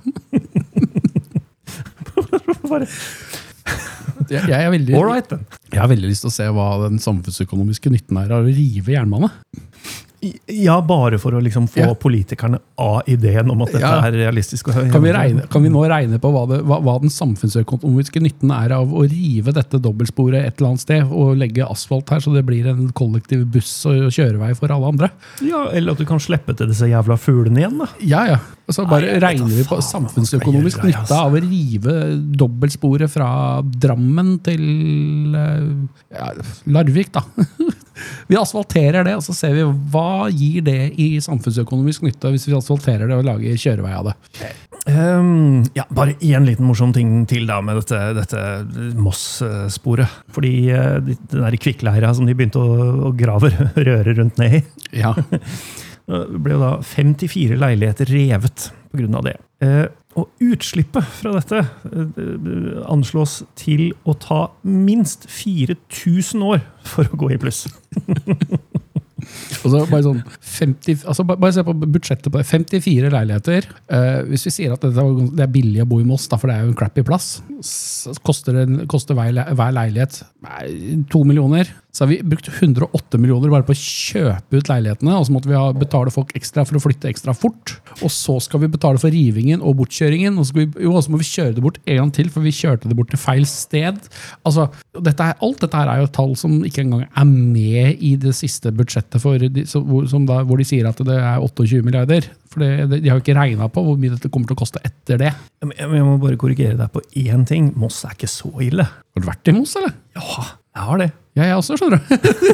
Bare... Jeg, jeg, er veldig, right, jeg har veldig lyst til å se hva den samfunnsøkonomiske nytten er av å rive jernbane. Ja, bare for å liksom få ja. Politikerne av ideen om at dette ja. Er realistisk. Kan vi, regne, kan vi nå regne på hva, det, hva, hva den samfunnsøkonomiske nytten er av å rive dette dobbeltsporet et eller annet sted og legge asfalt her så det blir en kollektiv buss og kjørevei for alle andre? Ja, eller at du kan slippe til disse jævla fuglene igjen da. Ja, ja. Og så bare Nei, regner vi på samfunnsøkonomisk nytte av å rive dobbeltsporet fra Drammen til ja, Larvik da. Vi asfalterer det, og så ser vi hva gir det i samfunnsøkonomisk nytte hvis vi asfalterer det og lager kjørevei av det. Um, ja, bare en liten morsom ting til da med dette, dette Moss-sporet. Fordi uh, den der kvikkleira som de begynte å, å grave røre rundt ned i. Ja. Det ble da femtifire leiligheter revet på grunn av det. Uh, og utslippet fra dette uh, anslås til å ta minst fire tusen år for å gå i pluss. Altså, bare, sånn femti, altså, bare se på budsjettet på det. femtifire leiligheter. Uh, hvis vi sier at det er, det er billig å bo i Moss, da, for det er jo en crappy plass, så koster, en, koster hver, hver leilighet to millioner. Så har vi brukt hundre og åtte millioner bare på å kjøpe ut leilighetene, og så måtte vi ha, betale folk ekstra for å flytte ekstra fort. Og så skal vi betale for rivingen og bortkjøringen, og så, skal vi, jo, og så må vi kjøre det bort en gang til, for vi kjørte det bort til feil sted. Altså, dette er, alt dette her er jo tall som ikke engang er med i det siste budsjettet, for de, så, hvor, som da, hvor de sier at det er tjueåtte milliarder. For det, de har jo ikke regnet på hvor mye dette kommer til å koste etter det. Jeg må bare korrigere deg på én ting. Moss er ikke så ille. Har du vært i Moss, eller? Ja, jeg har det. Ja, jeg også, skjønner du.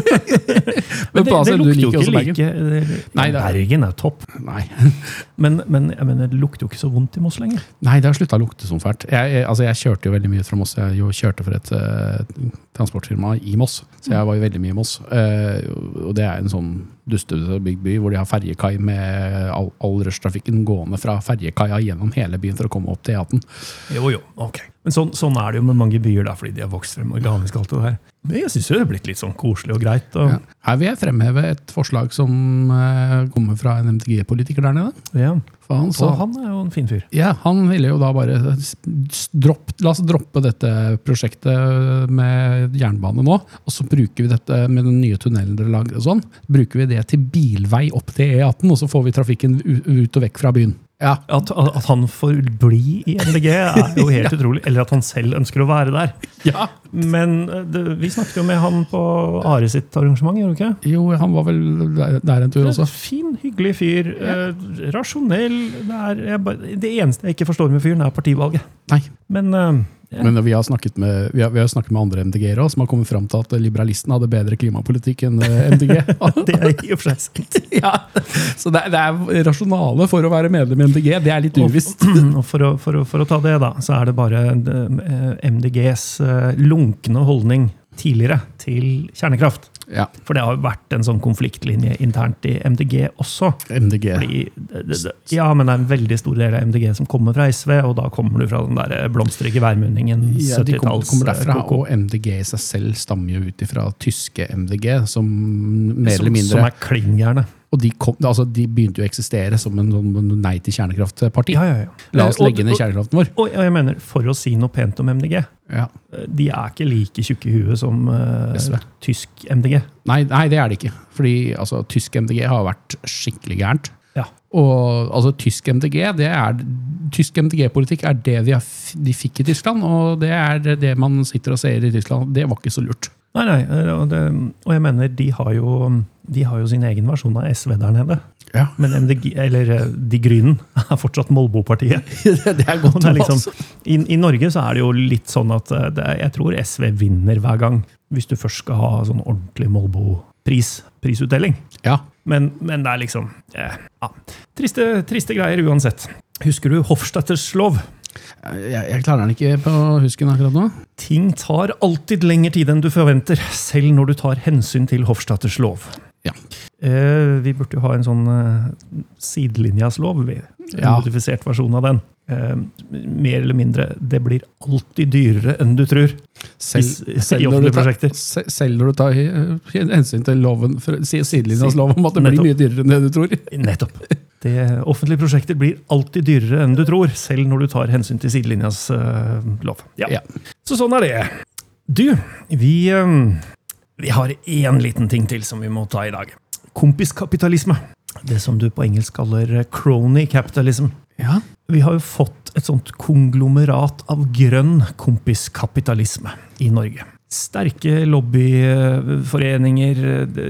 Men det, det lukter jo ikke like... Det, Nei, det, Bergen er topp. Nei. men, men jeg mener, det lukter jo ikke så vondt i Moss lenger. Nei, det har sluttet å lukte som fælt. Jeg, jeg, altså, jeg kjørte jo veldig mye fra Moss. Jeg jo kjørte for et uh, transportfirma i Moss, så jeg var jo veldig mye i Moss. Uh, og det er en sånn dustete bygd by, hvor de har ferjekai med all, all rushtrafikken gående fra ferjekaia gjennom hele byen for å komme opp til E atten. Jo, jo, ok. Men sånn, sånn er det jo med mange byer, da, fordi de har vokst frem organisk alt det her. Men jeg synes jo det har blitt litt sånn koselig og greit. Og... Ja. Her vil jeg fremheve et forslag som uh, kommer fra en M D G-politiker der nede. Ja. For han, sa, og han er jo en fin fyr. Ja, han ville jo da bare dropp, la oss droppe dette prosjektet med jernbane nå, og så bruker vi dette med den nye tunnelen dere lager og sånn, bruker vi det til bilvei opp til E atten, og så får vi trafikken ut og vekk fra byen. Ja. At, at han får bli i M D G er jo helt ja. utrolig, eller at han selv ønsker å være der. Ja. Men det, vi snakket jo med han på Are sitt arrangement, gjør du ikke? Jo, han var vel der, der en tur også. Fin, hyggelig fyr, ja. eh, rasjonell. Det, er, jeg, bare, det eneste jeg ikke forstår med fyren er partivalget. Nei. Men... Eh, Ja. Men vi har snakket med, vi har, vi har snakket med andre M D G-ere som har kommet frem til at liberalistene hadde bedre klimapolitikk enn M D G. Det er i og for seg sant. Ja. Så det, det er rasjonale for å være medlem i M D G. Det er litt uvisst. Og, og for, å, for, å, for å ta det da, så er det bare M D Gs lunkne holdning tidligere til kjernekraft. Ja. For det har jo vært en sånn konfliktlinje internt i M D G også. M D G. Fordi, det, det, ja, men det er en veldig stor del av M D G som kommer fra S V, og da kommer du fra den der blomstrige værmunningen, ja, de kommer, kommer derfra, K K. og M D G i seg selv stammer jo ut fra tyske M D G, som mer som, eller mindre... Som er klingjerne. Og de, kom, altså, de begynte jo å eksistere som en sånn nei til kjernekraftparti. Ja, ja, ja. La oss legge ned kjernekraften vår. Og, og jeg mener, for å si noe pent om M D G, ja. de er ikke like tjukke i huet som uh, tysk M D G. Nei, nei, det er det ikke. Fordi altså, tysk M D G har vært skikkelig gærent. Ja. Og altså, tysk M D G, det er, tysk M D G-politikk er det de, har, de fikk i Tyskland, og det er det man sitter og ser i Tyskland. Det var ikke så lurt. Nei, nei, og, det, og jeg mener, de har, jo, de har jo sin egen versjon av S V der nede. Ja. Men M D G, eller De Grünen, er fortsatt Molbo-partiet. Det er godt det er liksom, i, I Norge så er det jo litt sånn at det, jeg tror S V vinner hver gang, hvis du først skal ha sånn ordentlig Molbo-pris, prisutdeling. Ja. Men, men det er liksom, ja, triste, triste greier uansett. Husker du Hofstadters lov? Jeg, jeg klarer den ikke på husken akkurat nå. Ting tar alltid lengre tid enn du forventer, selv når du tar hensyn til Hofstadters lov. Ja. Eh, vi burde jo ha en sånn eh, sidelinjas lov, en ja. modifisert versjon av den. Eh, mer eller mindre, det blir alltid dyrere enn du tror. Selv, I, selv, i offentlige prosjekter. Selv, selv når du tar hensyn til loven, sidelinjas lov om at det blir Nettopp. mye dyrere enn det du tror. Nettopp. Det offentlige prosjekter blir alltid dyrere enn du tror, selv når du tar hensyn til sidelinjas uh, lov. Ja. Ja. Så sånn er det. Du, vi, um, vi har en liten ting til som vi må ta i dag. Kompiskapitalisme. Det som du på engelsk kaller crony capitalism. Ja. Vi har jo fått et sånt konglomerat av grønn kompiskapitalisme i Norge. Sterke lobbyforeninger,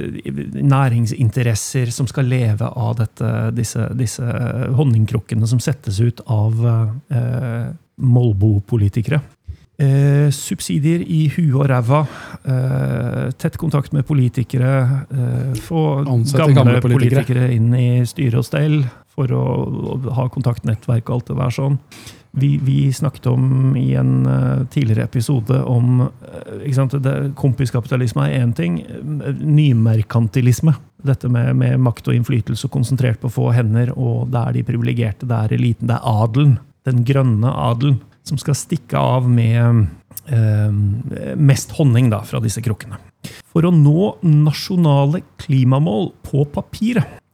næringsinteresser som skal leve av dette, disse, disse honningkrukkene som settes ut av eh, Molbo-politikere. Eh, subsidier i huet og ræva, eh, tett kontakt med politikere, eh, få Ansette gamle, gamle politikere. politikere inn i styre og stell for å, å ha kontaktnettverk og alt det der sånn. Vi, vi snakket om i en uh, tidligere episode om uh, ikke sant, det, kompiskapitalisme er en ting, nymerkantilisme. Dette med, med makt og innflytelse konsentrert på få hender, og det er de privilegerte, det er eliten, det er adelen, den grønne adelen, som skal stikke av med uh, mest honning da, fra disse krukkene. For å nå nasjonale klimamål på papiret,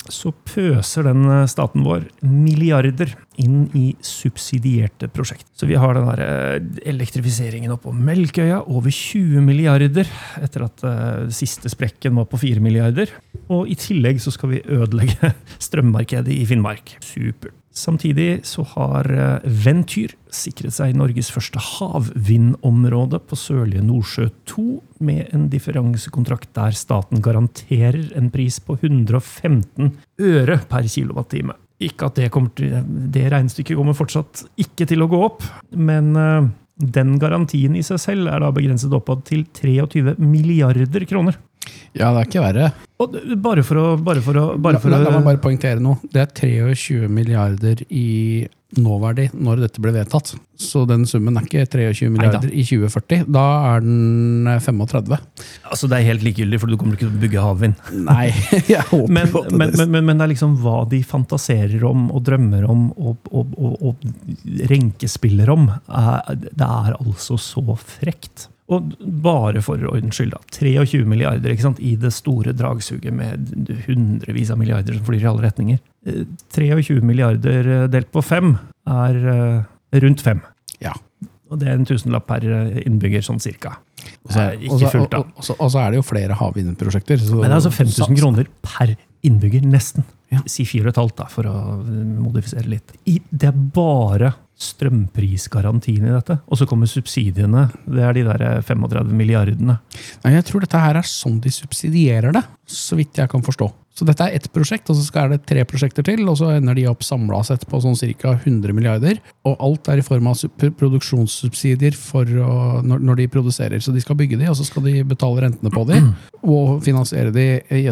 så pøser den staten vår milliarder inn i subsidierte prosjekt. Så vi har den der elektrifiseringen oppe på Melkøya, over tjue milliarder, etter at uh, siste sprekken var på fire milliarder. Og i tillegg så skal vi ødelegge strømmarkedet i Finnmark. Super. Samtidig så har Ventyr sikret seg Norges første havvindområde på Sørlige Nordsjø to med en differansekontrakt der staten garanterer en pris på hundre og femten øre per kilowattime. Ikke at det, kommer til, det regnestykket kommer fortsatt ikke til å gå opp, men uh, den garantien i seg selv er da begrenset oppad til treogtyve milliarder kroner. Ja, det er ikke verre. Og bare for å... Bare for å, bare for la, la, la å meg bare poengtere noe. Det er treogtjue milliarder i nåverdi når dette ble vedtatt. Så den summen er ikke treogtjue milliarder i tjue førti. Da er den femogtredve. Altså, det er helt likegyldig, for du kommer ikke til å bygge havvind. Nei, jeg håper men, på det. Men, men, men, men det er liksom hva de fantaserer om og drømmer om og, og, og, og renkespiller om. Er, det er altså så frekt. Og bare for ordens skyld da, treogtjue milliarder, ikke sant, i det store dragsuget med hundrevis av milliarder som flyr i alle retninger. treogtjue milliarder delt på fem er uh, rundt fem. Ja. Og det er en tusenlapp per innbygger, sånn cirka. Og så, ikke fullt da. og, og, og, og så er det jo flere havvindprosjekter. Så, Men det er altså fem tusen kroner per innbygger, nesten. Ja. Si fire og et halvt da, for å modifisere litt. I, det er bare strømprisgarantien i dette. Og så kommer subsidiene. Det er de der femogtredve milliardene. Nei, jeg tror dette her er sånn de subsidierer det, så vidt jeg kan forstå. Så dette er ett prosjekt, og så skal det tre prosjekter til, og så ender de opp samlet sett på sånn cirka hundre milliarder. Og alt er i form av produksjonssubsidier for å, når, når de produserer. Så de skal bygge de, og så skal de betale rentene på de, og finansiere de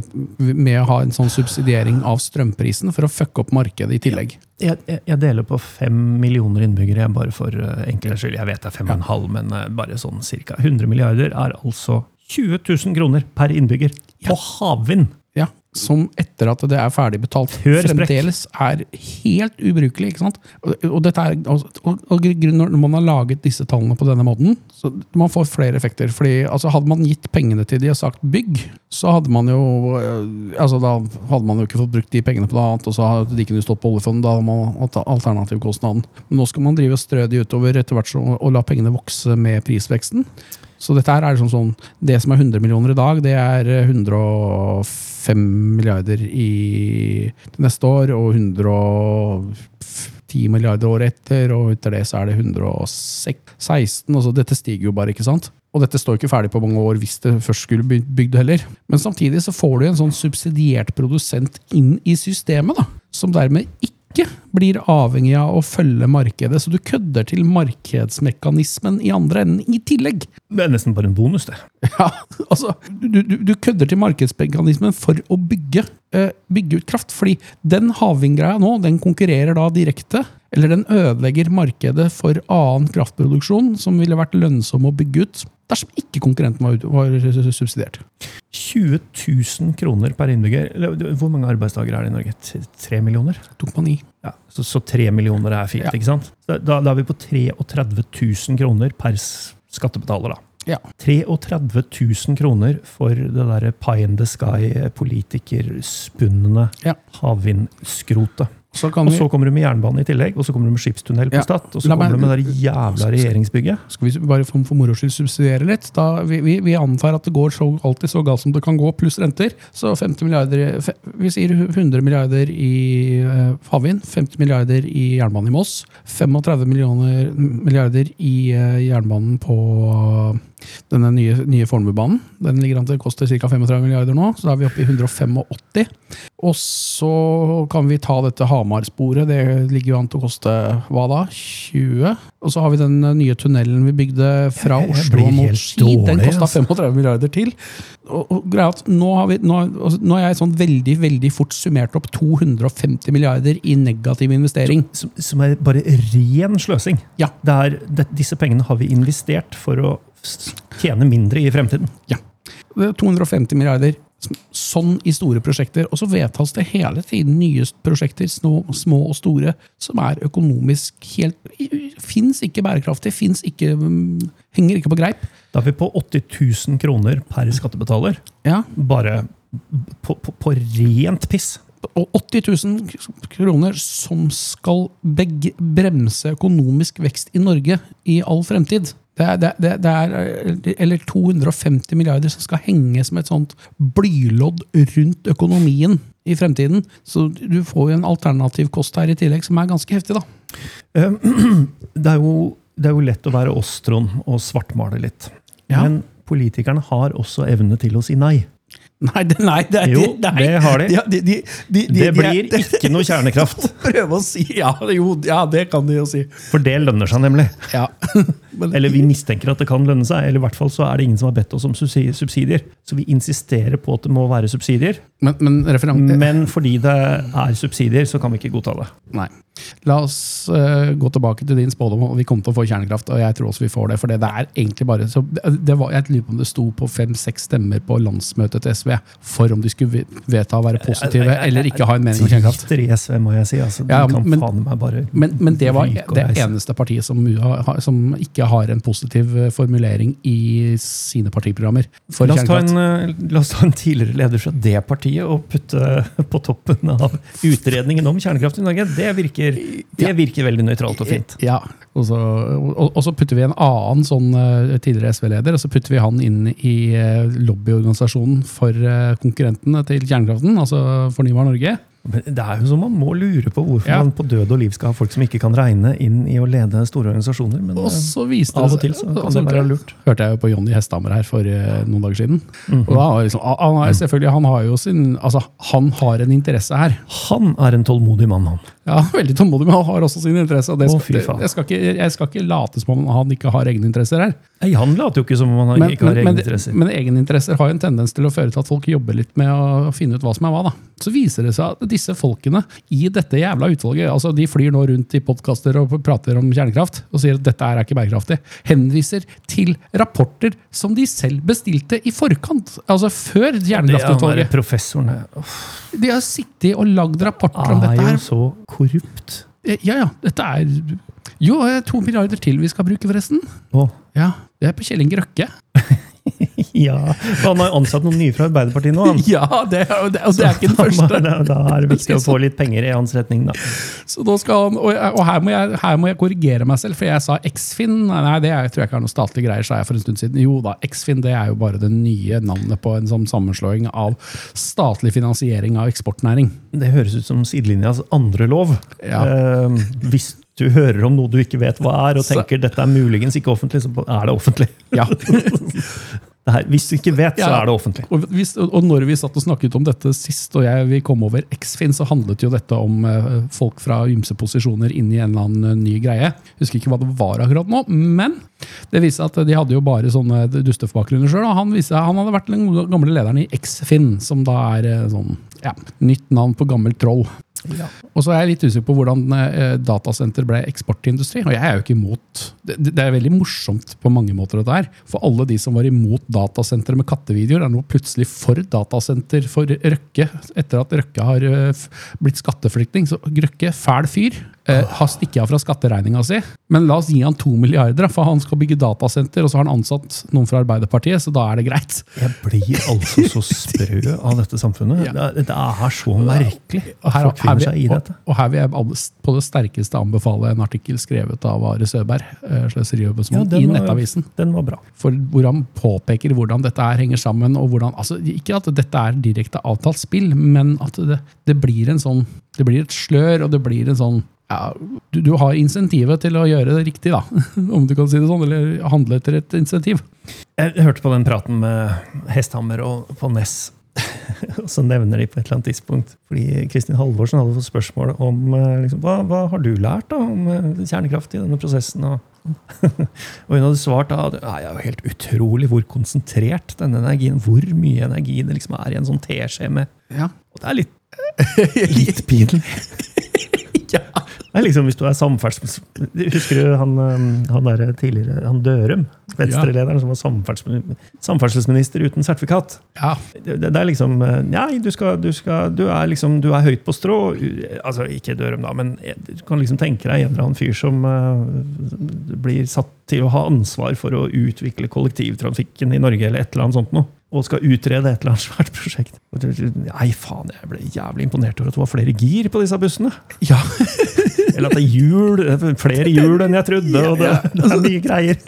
med å ha en sånn subsidiering av strømprisen for å fucke opp markedet i tillegg. Jeg, jeg, jeg deler på fem millioner innbyggere, bare for uh, enkel skyld. Jeg vet det er fem og en halv, men uh, bare sånn cirka. hundre milliarder er altså tjue tusen kroner per innbygger på havvind. Ja, som etter at det er ferdig betalt, fremdeles er helt ubrukelig, ikke sant? Og, og, dette er, og, og, og når man har laget disse tallene på denne måten, så man får flere effekter, fordi altså, hadde man gitt pengene til de og sagt bygg, så hadde man jo, altså da hadde man jo ikke fått brukt de pengene på noe annet, og så hadde de ikke stått på oljefondet, da hadde man hatt alternativkostnaden. Men nå skal man drive og strø de utover etter hvert så, og la pengene vokse med prisveksten. Så dette her er sånn sånn, det som er hundre millioner i dag, det er hundre og fem milliarder i neste år, og hundre og ti milliarder år etter, og etter det så er det hundre og seksten, og så dette stiger jo bare, ikke sant? Og dette står ikke ferdig på mange år hvis det først skulle bygge det heller. Men samtidig så får du en sånn subsidiert produsent inn i systemet, da, som dermed ikke ikke blir avhengig av å følge markedet, så du kødder til markedsmekanismen i andre enden i tillegg. Det er nesten bare en bonus, det. Ja, altså, du, du, du kødder til markedsmekanismen for å bygge, uh, bygge ut kraft, fordi den havvindgreia nå, den konkurrerer da direkte, eller den ødelegger markedet for annen kraftproduksjon som ville vært lønnsom å bygge ut, dersom ikke konkurrenten var, var subsidiert. tjue tusen kroner per innbygger. Hvor mange arbeidsdager er det i Norge? Tre millioner? Tok man i. Ja, så, så tre millioner er fint, ja. Ikke sant? Da, da er vi på treogtredve tusen kroner per skattebetaler da. Ja. treogtredve tusen kroner for det der pie in the sky politikerspunnende ja. havvindskrotet. Så og så kommer du med jernbane i tillegg, og så kommer du med skipstunnel på ja. Stad, og så La kommer meg, du med det jævla regjeringsbygget. Skal vi bare for, for moro skyld subsidiere litt? Da, vi, vi, vi antar at det går så, alltid så galt som det kan gå, pluss renter. Så femti milliarder, vi sier hundre milliarder i uh, havvind, femti milliarder i jernbanen i Moss, femogtredve millioner, milliarder i uh, jernbanen på uh, denne nye, nye Fornebubanen. Den ligger an til å koste ca. femogtredve milliarder nå, så da er vi oppe i hundre og åttifem. Og så kan vi ta dette Hamar-sporet, det ligger jo an til å koste, hva da? tjue? Og så har vi den nye tunnelen vi bygde fra Oslo mot Ski, den kostet femogtredve milliarder til. Og, og greia at nå har, vi, nå, nå har jeg sånn veldig, veldig fort summert opp to hundre og femti milliarder i negativ investering. Som, som er bare ren sløsing. Ja. Det er, det, disse pengene har vi investert for å tjene mindre i fremtiden. Ja, det er to hundre og femti milliarder sånn i store prosjekter, og så vedtas det hele tiden nye prosjekter, små, små og store, som er økonomisk helt, finnes ikke bærekraftig, finnes ikke, henger ikke på greip. Da er vi på åtti tusen kroner per skattebetaler. Ja. Bare på, på, på rent piss. Og åtti tusen kroner som skal beg- bremse økonomisk vekst i Norge i all fremtid. Det er, det, det, det er eller to hundre og femti milliarder som skal henge som et sånt blylodd rundt økonomien i fremtiden. Så du får jo en alternativ kost her i tillegg som er ganske heftig da. Det er jo, det er jo lett å være oss, Trond, og svartmale litt. Ja. Men politikerne har også evne til å si nei. Nei, det, nei, det, Jo, nei. det har de. Ja, de, de, de, de Det blir de, ikke noe kjernekraft. Prøve å si, ja, jo, ja, det kan de jo si. For det lønner seg nemlig. Ja. Men, Eller vi mistenker at det kan lønne seg, eller i hvert fall så er det ingen som har bedt oss om subsi- subsidier. Så vi insisterer på at det må være subsidier. men, men referent... Men fordi det er subsidier, så kan vi ikke godta det. Nei. La oss uh, gå tilbake til din spådom, og vi kommer til å få kjernekraft, og jeg tror også vi får det, for det er egentlig bare, så det var, jeg lurer på om det sto på fem-seks stemmer på landsmøtet til S V, for om de skulle vedta å være positive, Jeg- jeg- eller ikke ha en mening om kjernekraft. Driter i S V, må jeg si. Altså, de Ja, kan men- faen meg bare Men, men det var ryke og det reise. eneste partiet som, har- som ikke har en positiv formulering i sine partiprogrammer for La oss, ta kjernekraft. en, la oss ta en tidligere leder fra det partiet og putte på toppen av utredningen om kjernekraft i Norge. Det virker, det virker veldig nøytralt og fint. Ja, og så, og, og så putter vi en annen sånn uh, tidligere S V-leder, og så putter vi han inn i uh, lobbyorganisasjonen for uh, konkurrentene til kjernekraften, altså Fornybar Norge. Men det er jo som man må lure på hvorfor Ja. man på død og liv skal ha folk som ikke kan regne inn i å lede store organisasjoner. Men Og eh, så viste av det og til så kan og så det være lurt. Hørte jeg jo på Jonny Hesthammer her for uh, noen dager siden. Mhm. Og da var det liksom, han, har- selvfølgelig, han har jo sin, altså han har en interesse her. Han er en tålmodig mann, han. Ja, veldig tålmodig, men han har også sin interesse. Og det Å, skal, fy det, faen. jeg, skal ikke, jeg skal ikke late som om han ikke har egne interesser her. Nei, han later jo ikke som om han Men, ikke har men, egne men, interesser. men egeninteresser har jo en tendens til å føre til at folk jobber litt med å finne ut hva som er hva. Da. Så viser det seg at disse folkene i dette jævla utvalget, altså de flyr nå rundt i podcaster og prater om kjernekraft, og sier at dette er ikke bærekraftig, henviser til rapporter som de selv bestilte i forkant, altså før Det er han kjernekraftutvalget. der professoren. Uff, De har sittet og lagd rapporter om er dette jo her. så korrupt. Ja, ja, dette er jo eh, to milliarder til vi skal bruke forresten. Å, Ja, det er på Kjell Inge Røkke. ja. Han har ansatt noen nye fra Arbeiderpartiet nå, han. Ja, det, er- og det, og det er ikke den første. Da, da er det viktig å få litt penger i hans retning, da. Så nå skal han, og, og her, må jeg, her må jeg korrigere meg selv, for jeg sa Eksfin. Nei, det er, tror jeg ikke er noe statlige greier, sa jeg for en stund siden. Jo da, Eksfin det er jo bare det nye navnet på en sånn sammenslåing av statlig finansiering av eksportnæring. Det høres ut som sidelinjas andre lov. Ja. Eh, hvis du hører om noe du ikke vet hva er, og Så- tenker dette er muligens ikke offentlig, så er det offentlig. Ja. Det her, hvis du ikke vet, så Ja. er det offentlig. Og, hvis, og når vi satt og snakket om dette sist, og jeg, vi kom over Eksfin, så handlet jo dette om eh, folk fra ymse posisjoner inn i en eller annen eh, ny greie. Jeg husker ikke hva det var akkurat nå, men det viste at de hadde jo bare sånne dustefbakgrunner selv, og han, viste, han hadde vært den gamle lederen i Eksfin, som da er eh, sånn, ja, nytt navn på gammelt troll. Ja. Og så er jeg litt usikker på hvordan eh, datasenter ble eksportindustri, og jeg er jo ikke imot. Det, det er veldig morsomt på mange måter dette her, for alle de som var imot datasenter med kattevideoer, er nå plutselig for datasenter for Røkke, etter at Røkke har eh, f- blitt skatteflyktning. Så Røkke, fæl fyr, eh, har stikket av fra skatteregninga si, men la oss gi han to milliarder, for han skal bygge datasenter, og så har han ansatt noen fra Arbeiderpartiet, så da er det greit. Jeg blir altså så sprø av dette samfunnet. Ja. Det, det er så merkelig Og at her, folk finner seg i og, dette. og her vil jeg alle- på det sterkeste anbefale en artikkel skrevet av Are Søberg, eh, sløseriombudsmann, den i var- Nettavisen. Den var bra. For hvor han påpeker hvordan dette her henger sammen, og hvordan, altså ikke at dette er direkte avtalt spill, men at det, det blir en sånn, det blir et slør, og det blir en sånn, ja, du, du har insentivet til å gjøre det riktig da, om du kan si det sånn, eller handle etter et insentiv. Jeg hørte på den praten med Hesthammer og på Ness, og så nevner de på et eller annet tidspunkt, fordi Kristin Halvorsen hadde fått spørsmål om eh, liksom, hva, hva har du lært da, om eh, kjernekraft i denne prosessen? Og, og hun hadde svart da, det er jo helt utrolig hvor konsentrert denne energien, hvor mye energi det liksom er i en sånn teskje med. Ja. Og det er litt, litt pinlig. Ja. Det er liksom hvis du er samferdsels... Husker du han, um, han der tidligere, han Dørum, Venstre-lederen som var samferdsels, samferdselsminister uten sertifikat. Ja. Det, det er liksom, uh, nei, du, skal, du, skal, du, er liksom, du er høyt på strå, u- altså ikke Dørum da, men du kan liksom tenke deg en eller annen fyr som uh, blir satt til å ha ansvar for å utvikle kollektivtrafikken i Norge, eller et eller annet sånt noe. og skal utrede et eller annet svært prosjekt. Nei, faen, jeg ble jævlig imponert over at det var flere gir på disse bussene. Ja. Eller at det er hjul, flere hjul enn jeg trodde, og det, det er mye greier.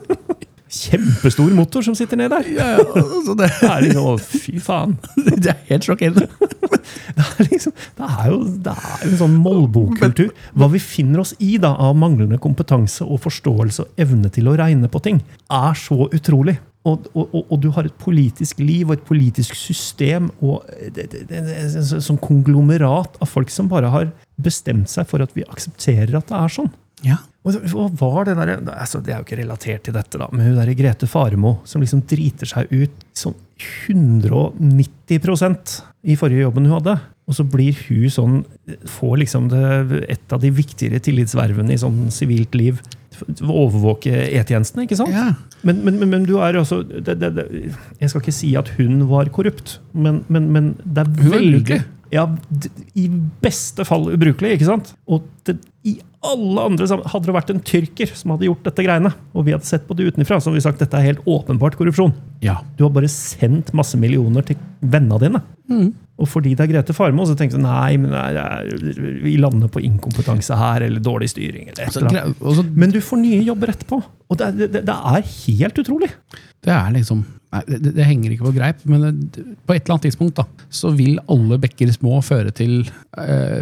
Kjempestor motor som sitter ned der. Ja, ja, altså det. Det er liksom, fy faen. Det er helt sjokkerende. Det er, liksom, det er jo det er jo en sånn målbokkultur. Hva vi finner oss i da, av manglende kompetanse og forståelse og evne til å regne på ting, er så utrolig. Og, og, og, og du har et politisk liv og et politisk system og det, det, det, det, det, sånn konglomerat av folk som bare har bestemt seg for at vi aksepterer at det er sånn. Ja. Og hva var det der, altså det er jo ikke relatert til dette da, men hun der Grete Faremo, som liksom driter seg ut sånn hundre og nitti prosent i forrige jobben hun hadde. Og så blir hun sånn, får liksom det, et av de viktigere tillitsvervene i sånn sivilt liv, overvåke e-tjenestene, ikke sant? Ja. Men, men, men, men du er også, det, det, det, jeg skal ikke si at hun var korrupt, men, men, men det er Hun var veldig... ubrukelig. Ja, i beste fall ubrukelig, ikke sant? Og det, i alle andre sammen, hadde det vært en tyrker som hadde gjort dette greiene, og vi hadde sett på det utenfra, så hadde vi sagt, dette er helt åpenbart korrupsjon. Ja. Du har bare sendt masse millioner til vennene dine. Mm. Og fordi det er Grete Faremo, så tenkte du, nei, men det er, vi lander på inkompetanse her, eller dårlig styring, eller et eller annet. Men du får nye jobber etterpå, og det, det, det er helt utrolig. Det er liksom, nei, det, det henger ikke på greip, men det, på et eller annet tidspunkt da, så vil alle bekker små føre til eh,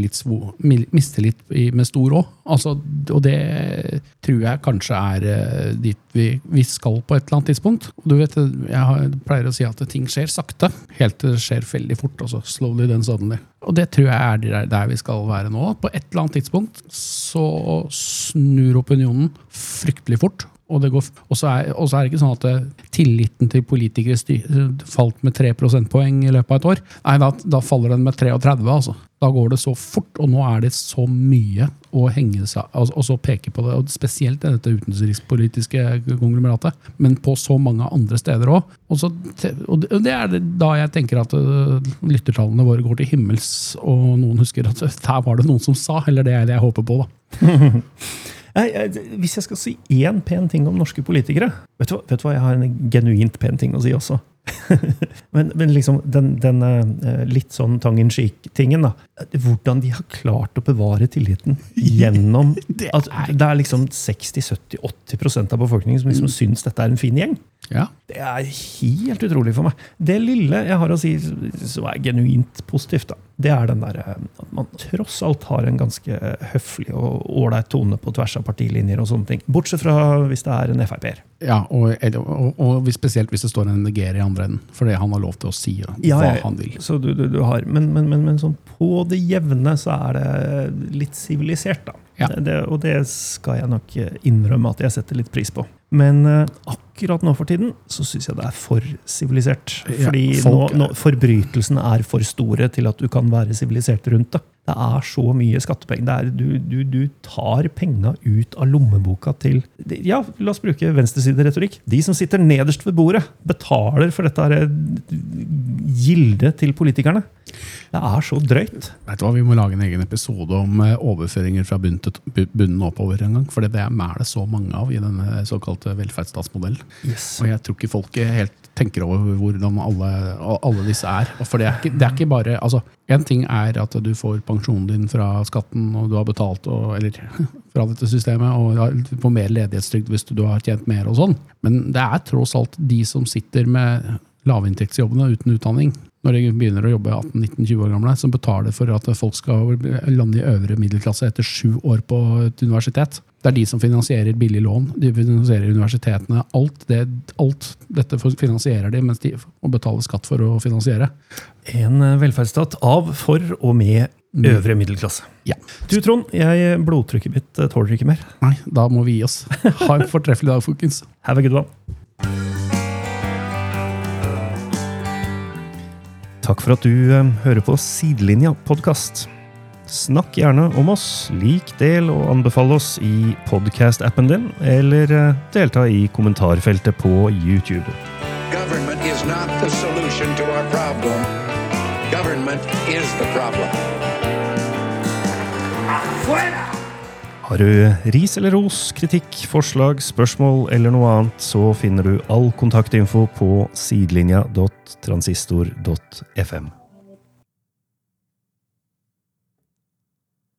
mistillit i, med stor å. Altså, og det tror jeg kanskje er eh, dit vi, vi skal på et eller annet tidspunkt. Du vet, jeg har, pleier å si at ting skjer sakte, helt til det skjer veldig fort, altså slowly then suddenly. Og det tror jeg er der, der vi skal være nå. På et eller annet tidspunkt så snur opinionen fryktelig fort. Og det går, og så er, og så er det ikke sånn at tilliten til politikere styr, falt med tre prosentpoeng i løpet av et år. Nei, da, da faller den med treogtredve, altså. Da går det så fort, og nå er det så mye å henge seg, altså, og så peke på det, og spesielt dette utenrikspolitiske konglomeratet, men på så mange andre steder også. Og, så, og det er det da jeg tenker at uh, lyttertallene våre går til himmels, og noen husker at der var det noen som sa, eller det er det jeg håper på da. Jeg, jeg, hvis jeg skal si én pen ting om norske politikere, vet du, vet du hva, jeg har en genuint pen ting å si også. men, men liksom den, den litt sånn tongue-in-cheek-tingen da, hvordan de har klart å bevare tilliten gjennom, det er, at det er liksom seksti, sytti, åtti prosent av befolkningen som liksom mm. synes dette er en fin gjeng. Ja. Det er helt utrolig for meg. Det lille jeg har å si som er genuint positivt da, det er den der at man tross alt har en ganske høflig og ordentlig tone på tvers av partilinjer og sånne ting. Bortsett fra hvis det er en F R P-er. Ja, og, og, og spesielt hvis det står en N D G-er i andre enden, for det han har lov til å si hva ja, ja, han vil. Så du, du, du har, men, men, men, men sånn på det jevne så er det litt sivilisert da. Ja. Det, og det skal jeg nok innrømme at jeg setter litt pris på. Men uh, akkurat nå for tiden så synes jeg det er for sivilisert. Fordi ja, nå, nå, forbrytelsene er for store til at du kan være sivilisert rundt det. Det er så mye skattepenger. Det er, du, du, du tar penger ut av lommeboka til, ja, la oss bruke venstresideretorikk. De som sitter nederst ved bordet betaler for dette her gilde til politikerne. Det er så drøyt. Vet du hva, vi må lage en egen episode om overføringer fra bunnen til bunnen oppover en gang, for det er det så mange av i denne såkalte velferdsstatsmodell. Yes. Og jeg tror ikke folk helt tenker over hvordan alle, alle disse er. For det er, ikke, det er ikke bare, altså, en ting er at du får pensjonen din fra skatten, og du har betalt, og, eller fra dette systemet, og du får mer ledighetstrygd hvis du har tjent mer og sånn. Men det er tross alt de som sitter med lavinntektsjobbene uten utdanning, når de begynner å jobbe atten, nitten, tjue år gamle, som betaler for at folk skal lande i øvre middelklasse etter sju år på et universitet. Det er de som finansierer billig lån, de finansierer universitetene, alt, det, alt dette finansierer de, mens de må betale skatt for å finansiere. En velferdsstat av, for og med øvre middelklasse. Ja. Du, Trond, jeg blodtrykket mitt tåler ikke mer. Nei, da må vi gi oss. Ha en fortreffelig dag, folkens. Have a good one. Takk for at du uh, hører på Sidelinja podcast. Snakk gjerne om oss, lik, del og anbefale oss i podcast-appen din, eller uh, delta i kommentarfeltet på YouTube. Government is not the solution to our problem. Government is the problem. Fuera! Har du ris eller ros, kritikk, forslag, spørsmål eller noe annet, så finner du all kontaktinfo på sidelinja punktum transistor punktum f m.